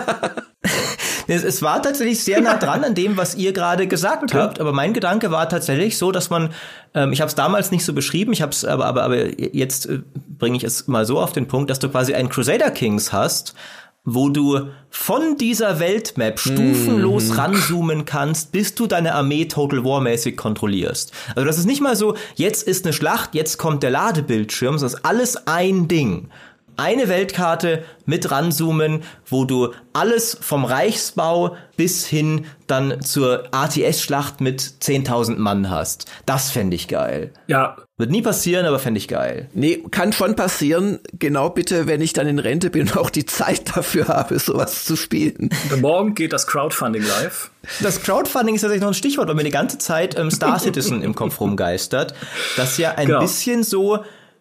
es, es war tatsächlich sehr nah dran an dem, was ihr gerade gesagt okay. habt, aber mein Gedanke war tatsächlich so, dass man, ähm, ich habe es damals nicht so beschrieben, ich habe es aber, aber, aber jetzt äh, bringe ich es mal so auf den Punkt, dass du quasi einen Crusader Kings hast, wo du von dieser Weltmap stufenlos mm. ranzoomen kannst, bis du deine Armee Total War-mäßig kontrollierst. Also das ist nicht mal so, jetzt ist eine Schlacht, jetzt kommt der Ladebildschirm, sondern das ist alles ein Ding. Eine Weltkarte mit ranzoomen, wo du alles vom Reichsbau bis hin dann zur R T S-Schlacht mit zehntausend Mann hast. Das fände ich geil. Ja. Wird nie passieren, aber fände ich geil. Nee, kann schon passieren. Genau bitte, wenn ich dann in Rente bin und auch die Zeit dafür habe, sowas zu spielen. Morgen geht das Crowdfunding live. Das Crowdfunding ist tatsächlich noch ein Stichwort, weil mir die ganze Zeit ähm, Star Citizen im Kopf rumgeistert. Das ja ein genau. bisschen so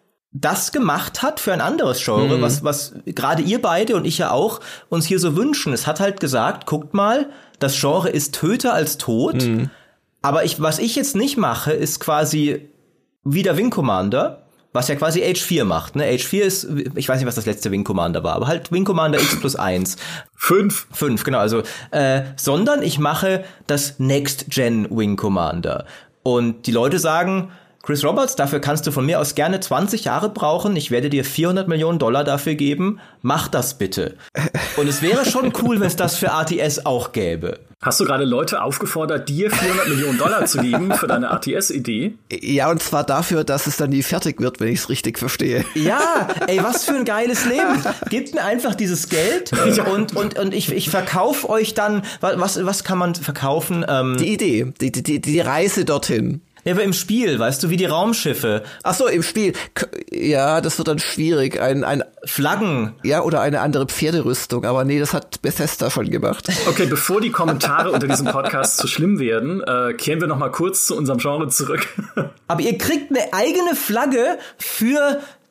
das gemacht hat für ein anderes Genre, mhm. was, was gerade ihr beide und ich ja auch uns hier so wünschen. Es hat halt gesagt, guckt mal, das Genre ist töter als tot. Mhm. Aber ich, was ich jetzt nicht mache, ist quasi wieder Wing Commander, was ja quasi Age vier macht. Ne? Age vier ist, ich weiß nicht, was das letzte Wing Commander war, aber halt Wing Commander X plus eins. Fünf. Fünf, genau. Also, äh, sondern ich mache das Next-Gen Wing Commander. Und die Leute sagen, Chris Roberts, dafür kannst du von mir aus gerne zwanzig Jahre brauchen. Ich werde dir vierhundert Millionen Dollar dafür geben. Mach das bitte. Und es wäre schon cool, wenn es das für R T S auch gäbe. Hast du gerade Leute aufgefordert, dir vierhundert Millionen Dollar zu geben für deine R T S-Idee? Ja, und zwar dafür, dass es dann nie fertig wird, wenn ich es richtig verstehe. Ja, ey, was für ein geiles Leben. Gebt mir einfach dieses Geld und, und, und ich, ich verkaufe euch dann, was, was kann man verkaufen? Ähm, die Idee, die, die, die Reise dorthin. Ja, aber im Spiel, weißt du, wie die Raumschiffe. Ach so, im Spiel. Ja, das wird dann schwierig. Ein, ein Flaggen. Ja, oder eine andere Pferderüstung. Aber nee, das hat Bethesda schon gemacht. Okay, bevor die Kommentare unter diesem Podcast zu schlimm werden, äh, kehren wir noch mal kurz zu unserem Genre zurück. Aber ihr kriegt eine eigene Flagge für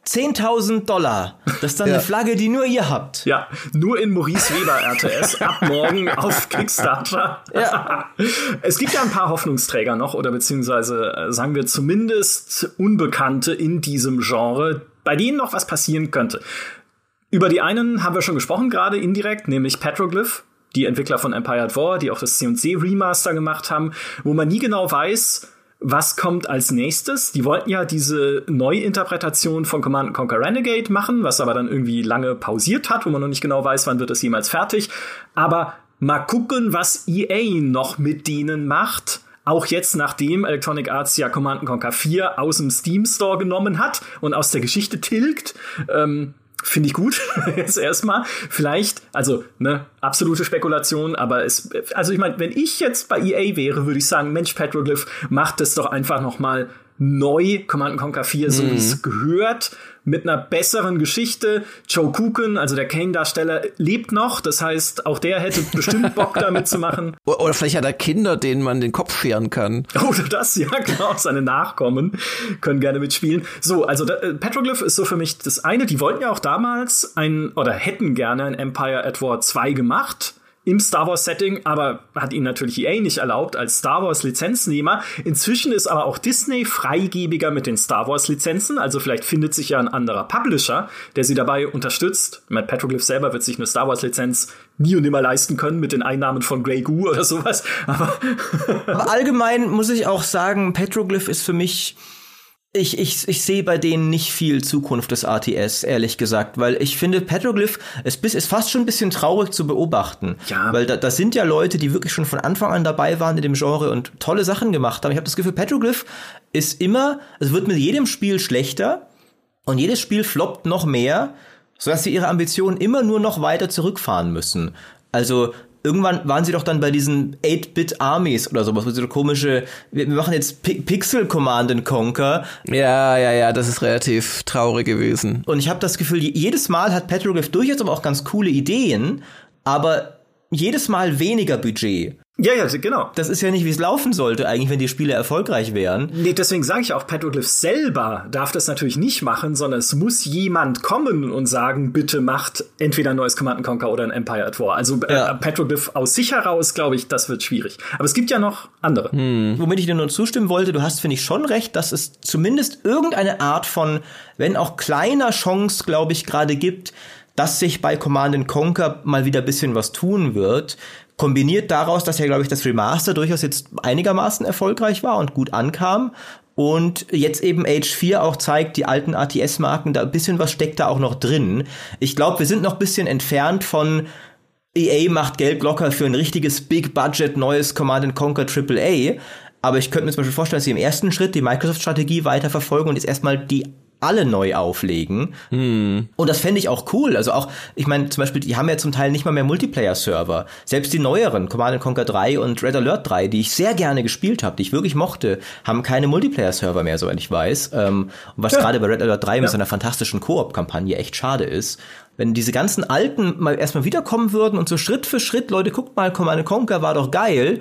zehntausend Dollar. Das ist dann ja. eine Flagge, die nur ihr habt. Ja, nur in Maurice Weber R T S ab morgen auf Kickstarter. Ja. Es gibt ja ein paar Hoffnungsträger noch, oder beziehungsweise sagen wir zumindest Unbekannte in diesem Genre, bei denen noch was passieren könnte. Über die einen haben wir schon gesprochen, gerade indirekt, nämlich Petroglyph, die Entwickler von Empire at War, die auch das C und C Remaster gemacht haben, wo man nie genau weiß, was kommt als nächstes. Die wollten ja diese Neuinterpretation von Command and Conquer Renegade machen, was aber dann irgendwie lange pausiert hat, wo man noch nicht genau weiß, wann wird es jemals fertig. Aber mal gucken, was E A noch mit denen macht. Auch jetzt, nachdem Electronic Arts ja Command and Conquer vier aus dem Steam Store genommen hat und aus der Geschichte tilgt. Ähm, Finde ich gut, jetzt erstmal. Vielleicht, also, ne, absolute Spekulation, aber es, also ich meine, wenn ich jetzt bei E A wäre, würde ich sagen, Mensch, Petroglyph, macht es doch einfach noch mal neu, Command and Conquer vier, so wie es gehört, mit einer besseren Geschichte. Joe Kuken, also der Kane-Darsteller, lebt noch, das heißt, auch der hätte bestimmt Bock damit zu machen. Oder vielleicht hat er Kinder, denen man den Kopf scheren kann. Oder das, ja, genau, seine Nachkommen können gerne mitspielen. So, also da, äh, Petroglyph ist so für mich das eine, die wollten ja auch damals ein, oder hätten gerne ein Empire at War zwei gemacht, im Star Wars Setting, aber hat ihnen natürlich E A nicht erlaubt als Star Wars Lizenznehmer. Inzwischen ist aber auch Disney freigebiger mit den Star Wars Lizenzen, also vielleicht findet sich ja ein anderer Publisher, der sie dabei unterstützt. Mit Petroglyph selber wird sich eine Star Wars Lizenz nie und nimmer leisten können mit den Einnahmen von Grey Goo oder sowas. Aber, aber allgemein muss ich auch sagen, Petroglyph ist für mich Ich, ich, ich sehe bei denen nicht viel Zukunft des R T S, ehrlich gesagt, weil ich finde, Petroglyph ist, ist fast schon ein bisschen traurig zu beobachten. Ja. Weil da, da sind ja Leute, die wirklich schon von Anfang an dabei waren in dem Genre und tolle Sachen gemacht haben. Ich habe das Gefühl, Petroglyph ist immer, es wird mit jedem Spiel schlechter und jedes Spiel floppt noch mehr, sodass sie ihre Ambitionen immer nur noch weiter zurückfahren müssen. Also irgendwann waren sie doch dann bei diesen eight-Bit Armies oder sowas, wo sie so komische, wir machen jetzt P- Pixel Command and Conquer. Ja, ja, ja, das ist relativ traurig gewesen. Und ich habe das Gefühl, jedes Mal hat Petroglyph durchaus aber auch ganz coole Ideen, aber jedes Mal weniger Budget. ja, ja, genau. Das ist ja nicht, wie es laufen sollte, eigentlich, wenn die Spiele erfolgreich wären. Nee, deswegen sage ich auch, Petroglyph selber darf das natürlich nicht machen, sondern es muss jemand kommen und sagen, bitte macht entweder ein neues Command and Conquer oder ein Empire at War. Also ja. äh, Petroglyph aus sich heraus, glaube ich, das wird schwierig. Aber es gibt ja noch andere. Hm. Womit ich dir nur zustimmen wollte, du hast, finde ich, schon recht, dass es zumindest irgendeine Art von, wenn auch kleiner Chance, glaube ich, gerade gibt, dass sich bei Command and Conquer mal wieder ein bisschen was tun wird. Kombiniert daraus, dass ja, glaube ich, das Remaster durchaus jetzt einigermaßen erfolgreich war und gut ankam. Und jetzt eben Age vier auch zeigt, die alten R T S-Marken, da ein bisschen was steckt da auch noch drin. Ich glaube, wir sind noch ein bisschen entfernt von E A macht Geld locker für ein richtiges Big-Budget neues Command and Conquer Triple A. Aber ich könnte mir zum Beispiel vorstellen, dass sie im ersten Schritt die Microsoft-Strategie weiterverfolgen und jetzt erstmal die alle neu auflegen. Hm. Und das fände ich auch cool. Also auch, ich meine, zum Beispiel, die haben ja zum Teil nicht mal mehr Multiplayer-Server. Selbst die neueren, Command and Conquer drei und Red Alert drei, die ich sehr gerne gespielt habe, die ich wirklich mochte, haben keine Multiplayer-Server mehr, soweit ich weiß. Ähm, was ja. gerade bei Red Alert drei ja. mit seiner fantastischen Koop-Kampagne echt schade ist. Wenn diese ganzen alten mal erstmal wiederkommen würden und so Schritt für Schritt, Leute, guckt mal, Command and Conquer war doch geil.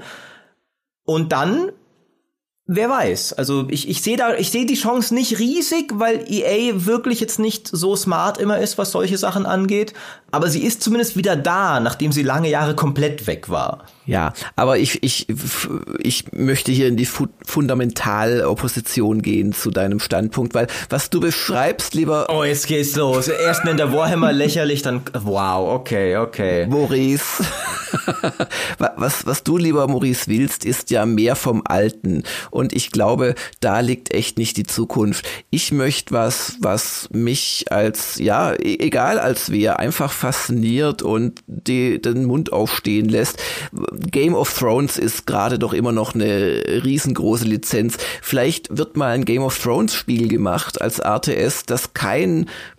Und dann wer weiß, also ich, ich sehe da, ich sehe die Chance nicht riesig, weil E A wirklich jetzt nicht so smart immer ist, was solche Sachen angeht, aber sie ist zumindest wieder da, nachdem sie lange Jahre komplett weg war. Ja, aber ich, ich, ich möchte hier in die Fu- Fundamentalopposition gehen zu deinem Standpunkt, weil was du beschreibst, lieber... Oh, jetzt geht's los. Erst nennt der Warhammer lächerlich, dann... Wow, okay, okay. Maurice. was, was du, lieber Maurice, willst, ist ja mehr vom Alten. Und ich glaube, da liegt echt nicht die Zukunft. Ich möchte was, was mich als, ja, egal als wer, einfach fasziniert und die, den Mund aufstehen lässt. Game of Thrones ist gerade doch immer noch eine riesengroße Lizenz. Vielleicht wird mal ein Game of Thrones Spiel gemacht als R T S, das kein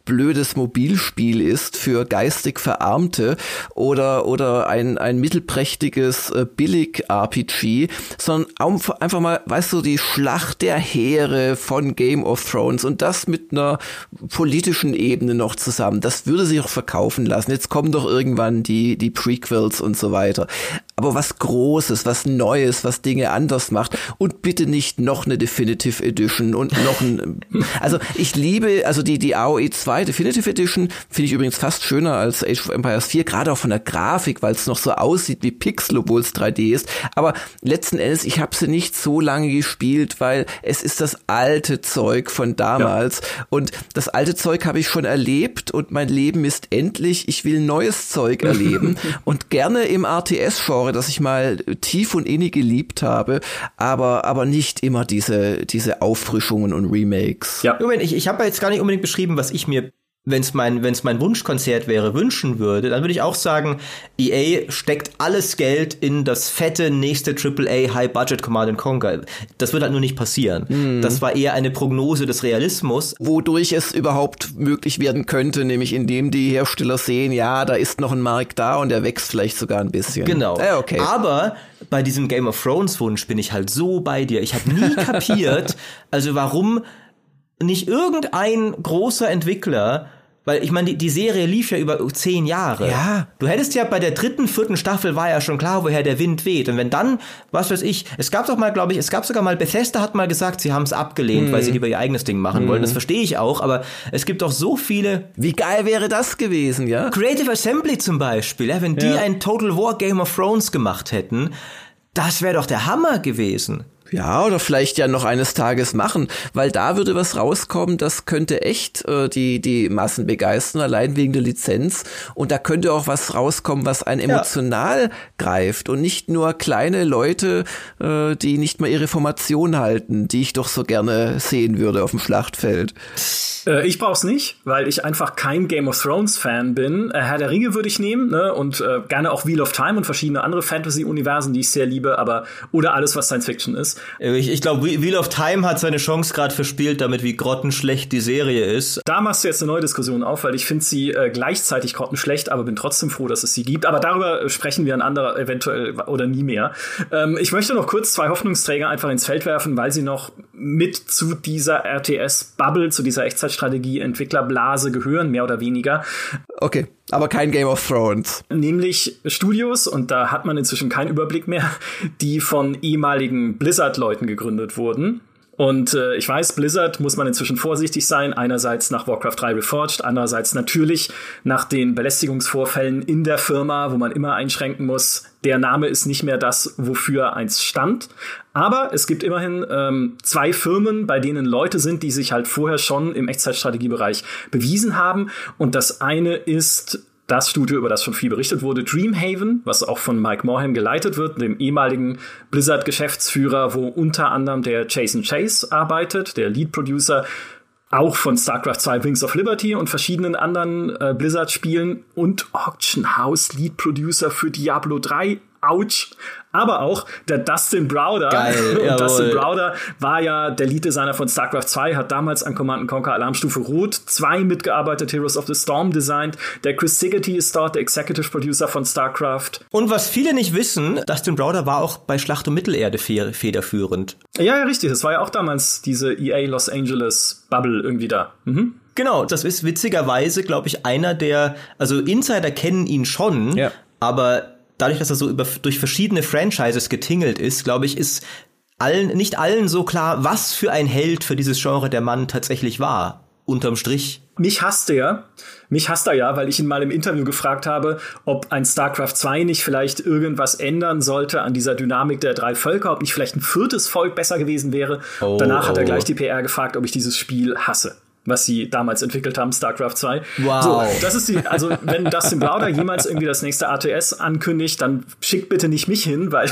blödes Mobilspiel ist für geistig Verarmte oder oder ein ein mittelprächtiges äh, Billig-R P G, sondern einfach mal, weißt du, die Schlacht der Heere von Game of Thrones und das mit einer politischen Ebene noch zusammen. Das würde sich auch verkaufen lassen. Jetzt kommen doch irgendwann die die Prequels und so weiter. Aber was Großes, was Neues, was Dinge anders macht und bitte nicht noch eine Definitive Edition und noch ein, also ich liebe, also die, die A O E zwei Definitive Edition finde ich übrigens fast schöner als Age of Empires vier, gerade auch von der Grafik, weil es noch so aussieht wie Pixel, obwohl es drei D ist, aber letzten Endes, ich habe sie nicht so lange gespielt, weil es ist das alte Zeug von damals ja. und das alte Zeug habe ich schon erlebt und mein Leben ist endlich, ich will neues Zeug erleben und gerne im R T S-Genre, das ich mal tief und innig geliebt habe, aber aber nicht immer diese diese Auffrischungen und Remakes. Ja, ich, ich habe jetzt gar nicht unbedingt beschrieben, was ich mir, wenn es mein, wenn es mein Wunschkonzert wäre, wünschen würde, dann würde ich auch sagen, E A steckt alles Geld in das fette nächste Triple A High-Budget Command and Conquer. Das wird halt nur nicht passieren. Mhm. Das war eher eine Prognose des Realismus. Wodurch es überhaupt möglich werden könnte, nämlich indem die Hersteller sehen, ja, da ist noch ein Markt da und der wächst vielleicht sogar ein bisschen. Genau. Äh, okay. Aber bei diesem Game of Thrones Wunsch bin ich halt so bei dir. Ich habe nie kapiert, also warum nicht irgendein großer Entwickler, weil ich meine, die, die Serie lief ja über zehn Jahre. Ja. Du hättest ja bei der dritten, vierten Staffel war ja schon klar, woher der Wind weht. Und wenn dann, was weiß ich, es gab doch mal, glaube ich, es gab sogar mal, Bethesda hat mal gesagt, sie haben es abgelehnt, hm. weil sie lieber ihr eigenes Ding machen hm. wollen. Das verstehe ich auch, aber es gibt doch so viele. Wie geil wäre das gewesen, ja? Creative Assembly zum Beispiel, ja, wenn die ja. ein Total War Game of Thrones gemacht hätten, das wäre doch der Hammer gewesen. Ja, oder vielleicht ja noch eines Tages machen, weil da würde was rauskommen, das könnte echt äh, die die Massen begeistern, allein wegen der Lizenz. Und da könnte auch was rauskommen, was einen emotional ja. greift und nicht nur kleine Leute, äh, die nicht mal ihre Formation halten, die ich doch so gerne sehen würde auf dem Schlachtfeld. Äh, ich brauch's nicht, weil ich einfach kein Game of Thrones Fan bin. Äh, Herr der Ringe würde ich nehmen, ne? Und äh, gerne auch Wheel of Time und verschiedene andere Fantasy-Universen, die ich sehr liebe, aber oder alles, was Science Fiction ist. Ich, ich glaube, Wheel of Time hat seine Chance gerade verspielt, damit wie grottenschlecht die Serie ist. Da machst du jetzt eine neue Diskussion auf, weil ich finde sie äh, gleichzeitig grottenschlecht, aber bin trotzdem froh, dass es sie gibt. Aber darüber sprechen wir ein anderer eventuell oder nie mehr. Ähm, ich möchte noch kurz zwei Hoffnungsträger einfach ins Feld werfen, weil sie noch mit zu dieser R T S-Bubble, zu dieser Echtzeitstrategie-Entwicklerblase gehören, mehr oder weniger. Okay, aber kein Game of Thrones. Nämlich Studios, und da hat man inzwischen keinen Überblick mehr, die von ehemaligen Blizzard-Leuten gegründet wurden. Und äh, ich weiß, Blizzard muss man inzwischen vorsichtig sein. Einerseits nach Warcraft drei Reforged, andererseits natürlich nach den Belästigungsvorfällen in der Firma, wo man immer einschränken muss, der Name ist nicht mehr das, wofür eins stand. Aber es gibt immerhin ähm, zwei Firmen, bei denen Leute sind, die sich halt vorher schon im Echtzeitstrategiebereich bewiesen haben. Und das eine ist das Studio, über das schon viel berichtet wurde, Dreamhaven, was auch von Mike Morhaime geleitet wird, dem ehemaligen Blizzard-Geschäftsführer, wo unter anderem der Jason Chase arbeitet, der Lead-Producer, auch von StarCraft zwei Wings of Liberty und verschiedenen anderen äh, Blizzard-Spielen und Auction House Lead-Producer für Diablo drei. Ouch. Aber auch der Dustin Browder. Geil, und Dustin Browder war ja der Lead-Designer von StarCraft zwei, hat damals an Command and Conquer Alarmstufe Rot zwei mitgearbeitet, Heroes of the Storm designt. Der Chris Sigerty ist dort der Executive Producer von StarCraft. Und was viele nicht wissen, Dustin Browder war auch bei Schlacht um Mittelerde federführend. Ja, ja, richtig. Das war ja auch damals diese E A Los Angeles Bubble irgendwie da. Mhm. Genau, das ist witzigerweise, glaube ich, einer der, also Insider kennen ihn schon, ja. aber dadurch, dass er so über, durch verschiedene Franchises getingelt ist, glaube ich, ist allen, nicht allen so klar, was für ein Held für dieses Genre der Mann tatsächlich war. Unterm Strich. Mich hasst er. Mich hasst er ja, weil ich ihn mal im Interview gefragt habe, ob ein StarCraft zwei nicht vielleicht irgendwas ändern sollte an dieser Dynamik der drei Völker, ob nicht vielleicht ein viertes Volk besser gewesen wäre. Oh, Danach hat er gleich die P R gefragt, ob ich dieses Spiel hasse, was sie damals entwickelt haben, StarCraft zwei. Wow. So, das ist die, also wenn Dustin Browder jemals irgendwie das nächste R T S ankündigt, dann schickt bitte nicht mich hin, weil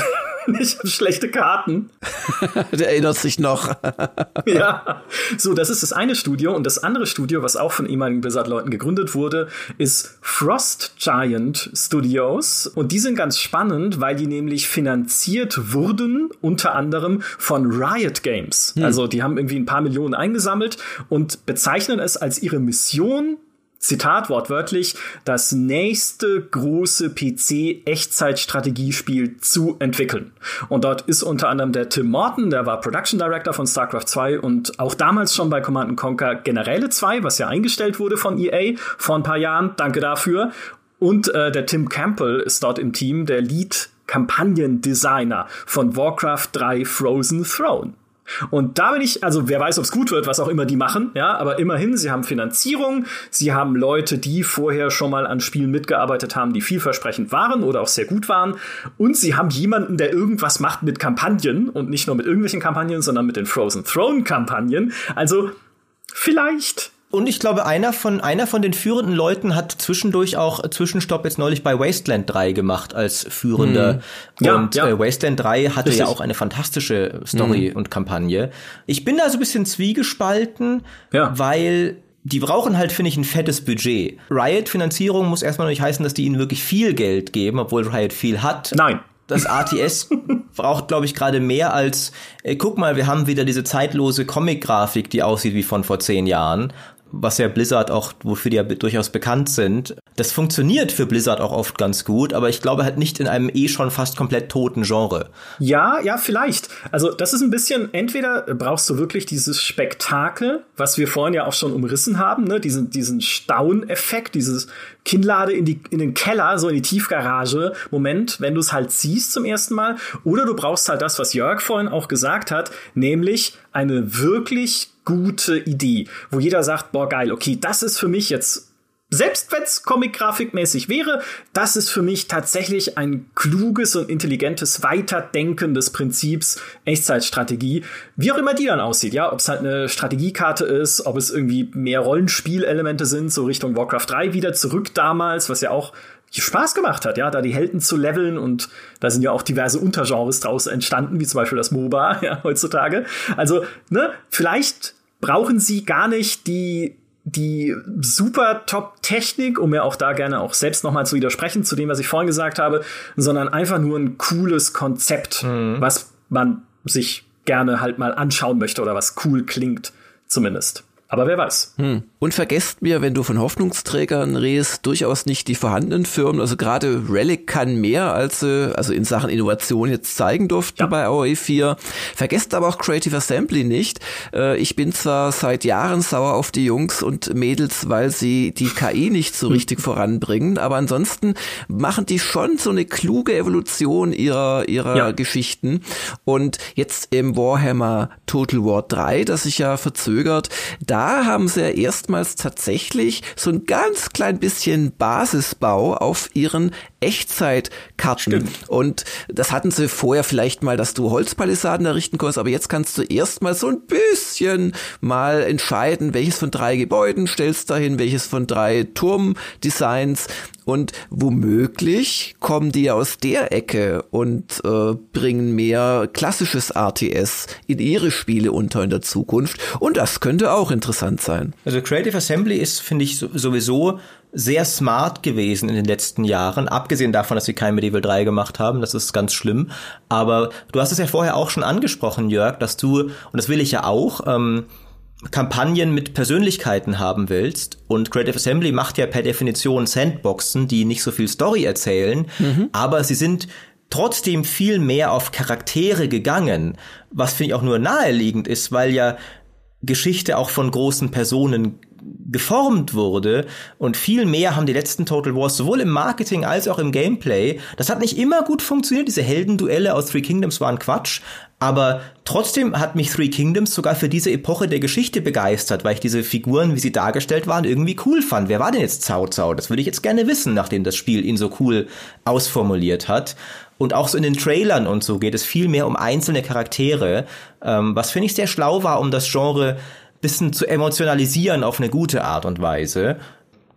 Ich habe schlechte Karten. Der erinnert sich noch. Ja, so, das ist das eine Studio. Und das andere Studio, was auch von ehemaligen Blizzard-Leuten gegründet wurde, ist Frost Giant Studios. Und die sind ganz spannend, weil die nämlich finanziert wurden, unter anderem von Riot Games. Hm. Also die haben irgendwie ein paar Millionen eingesammelt und bezeichnen es als ihre Mission, Zitat wortwörtlich, das nächste große P C-Echtzeit-Strategiespiel zu entwickeln. Und dort ist unter anderem der Tim Morton, der war Production Director von StarCraft zwei und auch damals schon bei Command and Conquer Generäle zwei, was ja eingestellt wurde von E A vor ein paar Jahren. Danke dafür. Und äh, der Tim Campbell ist dort im Team, der Lead-Kampagnen-Designer von Warcraft drei Frozen Throne. Und da bin ich, also wer weiß, ob es gut wird, was auch immer die machen, ja, aber immerhin, sie haben Finanzierung, sie haben Leute, die vorher schon mal an Spielen mitgearbeitet haben, die vielversprechend waren oder auch sehr gut waren, und sie haben jemanden, der irgendwas macht mit Kampagnen und nicht nur mit irgendwelchen Kampagnen, sondern mit den Frozen Throne-Kampagnen. Also vielleicht. Und ich glaube, einer von einer von den führenden Leuten hat zwischendurch auch Zwischenstopp jetzt neulich bei Wasteland drei gemacht als Führender. Mhm. Ja, und ja. Äh, Wasteland drei hatte Richtig. ja auch eine fantastische Story mhm. und Kampagne. Ich bin da so ein bisschen zwiegespalten, ja. weil die brauchen halt, finde ich, ein fettes Budget. Riot-Finanzierung muss erstmal noch nicht heißen, dass die ihnen wirklich viel Geld geben, obwohl Riot viel hat. Nein. Das R T S braucht, glaube ich, gerade mehr als, äh, guck mal, wir haben wieder diese zeitlose Comic-Grafik, die aussieht wie von vor zehn Jahren. Was ja Blizzard auch, wofür die ja durchaus bekannt sind. Das funktioniert für Blizzard auch oft ganz gut, aber ich glaube halt nicht in einem eh schon fast komplett toten Genre. Ja, ja, vielleicht. Also das ist ein bisschen, entweder brauchst du wirklich dieses Spektakel, was wir vorhin ja auch schon umrissen haben, ne, diesen, diesen Stauneffekt, dieses Kinnlade in die, in den Keller, so in die Tiefgarage, Moment, wenn du es halt siehst zum ersten Mal. Oder du brauchst halt das, was Jörg vorhin auch gesagt hat, nämlich eine wirklich gute Idee, wo jeder sagt, boah, geil, okay, das ist für mich jetzt, selbst wenn es Comic-Grafikmäßig wäre, das ist für mich tatsächlich ein kluges und intelligentes Weiterdenken des Prinzips Echtzeitstrategie, wie auch immer die dann aussieht, ja, ob es halt eine Strategiekarte ist, ob es irgendwie mehr Rollenspielelemente sind, so Richtung Warcraft drei wieder zurück damals, was ja auch Spaß gemacht hat, ja, da die Helden zu leveln, und da sind ja auch diverse Untergenres draus entstanden, wie zum Beispiel das MOBA, ja, heutzutage. Also, ne, vielleicht brauchen sie gar nicht die die super Top-Technik, um mir auch da gerne auch selbst nochmal zu widersprechen, zu dem, was ich vorhin gesagt habe, sondern einfach nur ein cooles Konzept, mhm. was man sich gerne halt mal anschauen möchte oder was cool klingt, zumindest. Aber wer weiß. Hm. Und vergesst mir, wenn du von Hoffnungsträgern redest, durchaus nicht die vorhandenen Firmen. Also gerade Relic kann mehr, als sie also in Sachen Innovation jetzt zeigen durften ja. bei A O E vier. Vergesst aber auch Creative Assembly nicht. Ich bin zwar seit Jahren sauer auf die Jungs und Mädels, weil sie die K I nicht so richtig voranbringen, aber ansonsten machen die schon so eine kluge Evolution ihrer ihrer ja. Geschichten. Und jetzt im Warhammer Total War drei, das sich ja verzögert, da Da haben sie ja erstmals tatsächlich so ein ganz klein bisschen Basisbau auf ihren Echtzeitkarten. Stimmt. Und das hatten sie vorher vielleicht mal, dass du Holzpalisaden errichten konntest, aber jetzt kannst du erstmal so ein bisschen mal entscheiden, welches von drei Gebäuden stellst du dahin, welches von drei Turmdesigns. Und womöglich kommen die aus der Ecke und äh, bringen mehr klassisches R T S in ihre Spiele unter in der Zukunft. Und das könnte auch interessant sein. Also Creative Assembly ist, finde ich, sowieso sehr smart gewesen in den letzten Jahren. Abgesehen davon, dass sie kein Medieval drei gemacht haben. Das ist ganz schlimm. Aber du hast es ja vorher auch schon angesprochen, Jörg, dass du, und das will ich ja auch, ähm, Kampagnen mit Persönlichkeiten haben willst, und Creative Assembly macht ja per Definition Sandboxen, die nicht so viel Story erzählen, mhm. aber sie sind trotzdem viel mehr auf Charaktere gegangen, was finde ich auch nur naheliegend ist, weil ja Geschichte auch von großen Personen geformt wurde, und viel mehr haben die letzten Total Wars sowohl im Marketing als auch im Gameplay. Das hat nicht immer gut funktioniert, diese Heldenduelle aus Three Kingdoms waren Quatsch, aber trotzdem hat mich Three Kingdoms sogar für diese Epoche der Geschichte begeistert, weil ich diese Figuren, wie sie dargestellt waren, irgendwie cool fand. Wer war denn jetzt Cao Cao? Das würde ich jetzt gerne wissen, nachdem das Spiel ihn so cool ausformuliert hat. Und auch so in den Trailern und so geht es viel mehr um einzelne Charaktere, ähm, was finde ich sehr schlau war, um das Genre bisschen zu emotionalisieren auf eine gute Art und Weise.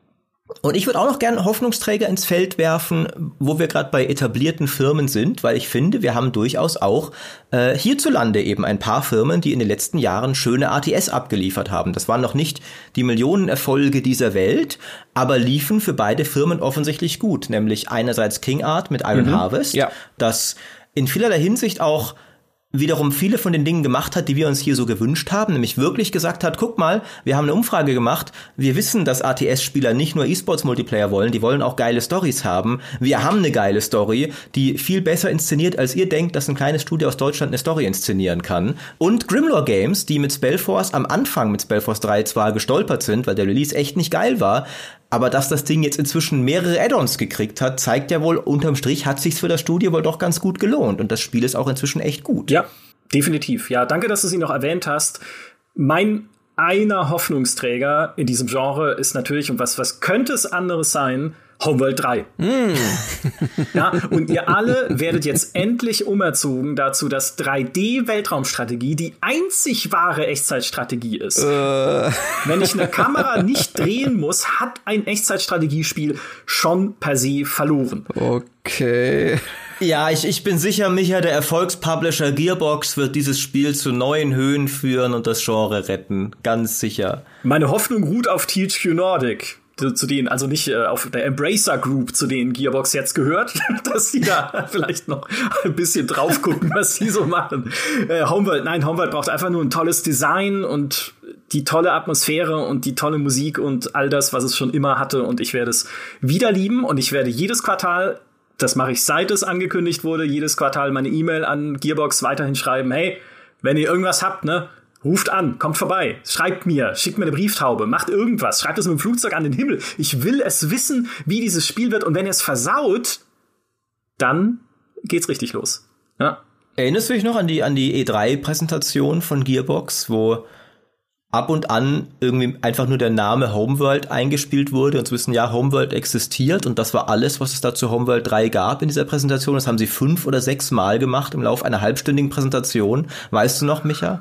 Und ich würde auch noch gerne Hoffnungsträger ins Feld werfen, wo wir gerade bei etablierten Firmen sind, weil ich finde, wir haben durchaus auch äh, hierzulande eben ein paar Firmen, die in den letzten Jahren schöne A T S abgeliefert haben. Das waren noch nicht die Millionenerfolge dieser Welt, aber liefen für beide Firmen offensichtlich gut, nämlich einerseits King Art mit Iron mhm, Harvest, ja. das in vielerlei Hinsicht auch wiederum viele von den Dingen gemacht hat, die wir uns hier so gewünscht haben, nämlich wirklich gesagt hat, guck mal, wir haben eine Umfrage gemacht, wir wissen, dass A T S-Spieler nicht nur E-Sports-Multiplayer wollen, die wollen auch geile Storys haben. Wir haben eine geile Story, die viel besser inszeniert, als ihr denkt, dass ein kleines Studio aus Deutschland eine Story inszenieren kann. Und Grimlore Games, die mit Spellforce am Anfang mit Spellforce drei zwar gestolpert sind, weil der Release echt nicht geil war, aber dass das Ding jetzt inzwischen mehrere Add-ons gekriegt hat, zeigt ja wohl, unterm Strich hat sich's für das Studio wohl doch ganz gut gelohnt. Und das Spiel ist auch inzwischen echt gut. Ja, definitiv. Ja, danke, dass du sie noch erwähnt hast. Mein einer Hoffnungsträger in diesem Genre ist natürlich, und was, was könnte es anderes sein, Homeworld drei. Mm. Ja, und ihr alle werdet jetzt endlich umerzogen dazu, dass drei D-Weltraumstrategie die einzig wahre Echtzeitstrategie ist. Uh. Wenn ich eine Kamera nicht drehen muss, hat ein Echtzeitstrategiespiel schon per se verloren. Okay. Ja, ich, ich bin sicher, Micha, der Erfolgspublisher Gearbox wird dieses Spiel zu neuen Höhen führen und das Genre retten. Ganz sicher. Meine Hoffnung ruht auf T H Q Nordic. Zu denen, also nicht äh, auf der Embracer Group, zu denen Gearbox jetzt gehört, dass die da vielleicht noch ein bisschen drauf gucken, was die so machen. Äh, Homeworld, nein, Homeworld braucht einfach nur ein tolles Design und die tolle Atmosphäre und die tolle Musik und all das, was es schon immer hatte. Und ich werde es wieder lieben und ich werde jedes Quartal, das mache ich seit es angekündigt wurde, jedes Quartal meine E-Mail an Gearbox weiterhin schreiben, hey, wenn ihr irgendwas habt, ne, ruft an, kommt vorbei, schreibt mir, schickt mir eine Brieftaube, macht irgendwas, schreibt es mit dem Flugzeug an den Himmel. Ich will es wissen, wie dieses Spiel wird. Und wenn ihr es versaut, dann geht's richtig los. Ja. Erinnerst du dich noch an die, an die E drei Präsentation von Gearbox, wo ab und an irgendwie einfach nur der Name Homeworld eingespielt wurde und zu wissen, ja, Homeworld existiert und das war alles, was es da zu Homeworld drei gab in dieser Präsentation. Das haben sie fünf oder sechs Mal gemacht im Laufe einer halbstündigen Präsentation. Weißt du noch, Micha?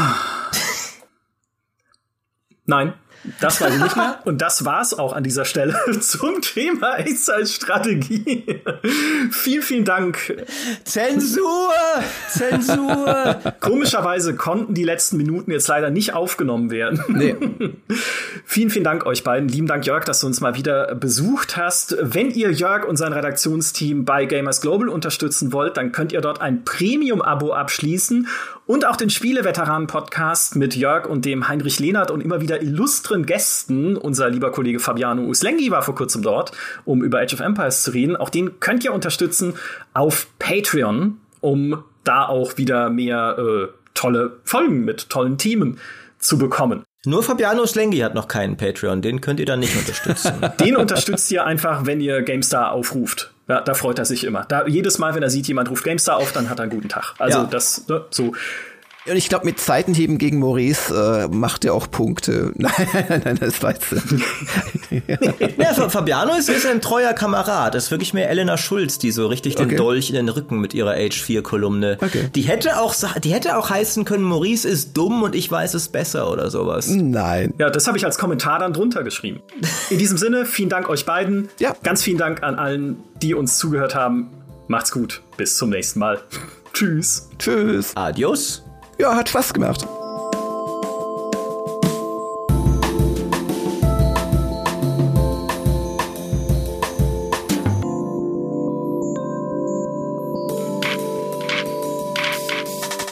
Nein, das weiß ich nicht mehr. Und das war's auch an dieser Stelle zum Thema Echtzeitstrategie. Vielen, vielen Dank. Zensur! Zensur! Komischerweise konnten die letzten Minuten jetzt leider nicht aufgenommen werden. Nee. Vielen, vielen Dank euch beiden. Lieben Dank, Jörg, dass du uns mal wieder besucht hast. Wenn ihr Jörg und sein Redaktionsteam bei Gamers Global unterstützen wollt, dann könnt ihr dort ein Premium-Abo abschließen und auch den Spieleveteranen-Podcast mit Jörg und dem Heinrich Lehnert und immer wieder illustren Gästen. Unser lieber Kollege Fabiano Uslengi war vor kurzem dort, um über Age of Empires zu reden. Auch den könnt ihr unterstützen auf Patreon, um da auch wieder mehr äh, tolle Folgen mit tollen Themen zu bekommen. Nur Fabiano Uslengi hat noch keinen Patreon, den könnt ihr dann nicht unterstützen. Den unterstützt ihr einfach, wenn ihr GameStar aufruft. Ja, da freut er sich immer. Da, jedes Mal, wenn er sieht, jemand ruft GameStar auf, dann hat er einen guten Tag. Also ja. das, ne, so. Und ich glaube, mit Seitenhieben gegen Maurice äh, macht er auch Punkte. Nein, nein, nein, das weißt du. Ja, Fabiano ist, ist ein treuer Kamerad. Das ist wirklich mehr Elena Schulz, die so richtig den okay. Dolch in den Rücken mit ihrer Age vier Kolumne. Okay. Die hätte auch, die hätte auch heißen können, Maurice ist dumm und ich weiß es besser oder sowas. Nein. Ja, das habe ich als Kommentar dann drunter geschrieben. In diesem Sinne, vielen Dank euch beiden. Ja. Ganz vielen Dank an allen, die uns zugehört haben. Macht's gut. Bis zum nächsten Mal. Tschüss. Tschüss. Adios. Ja, hat Spaß gemacht.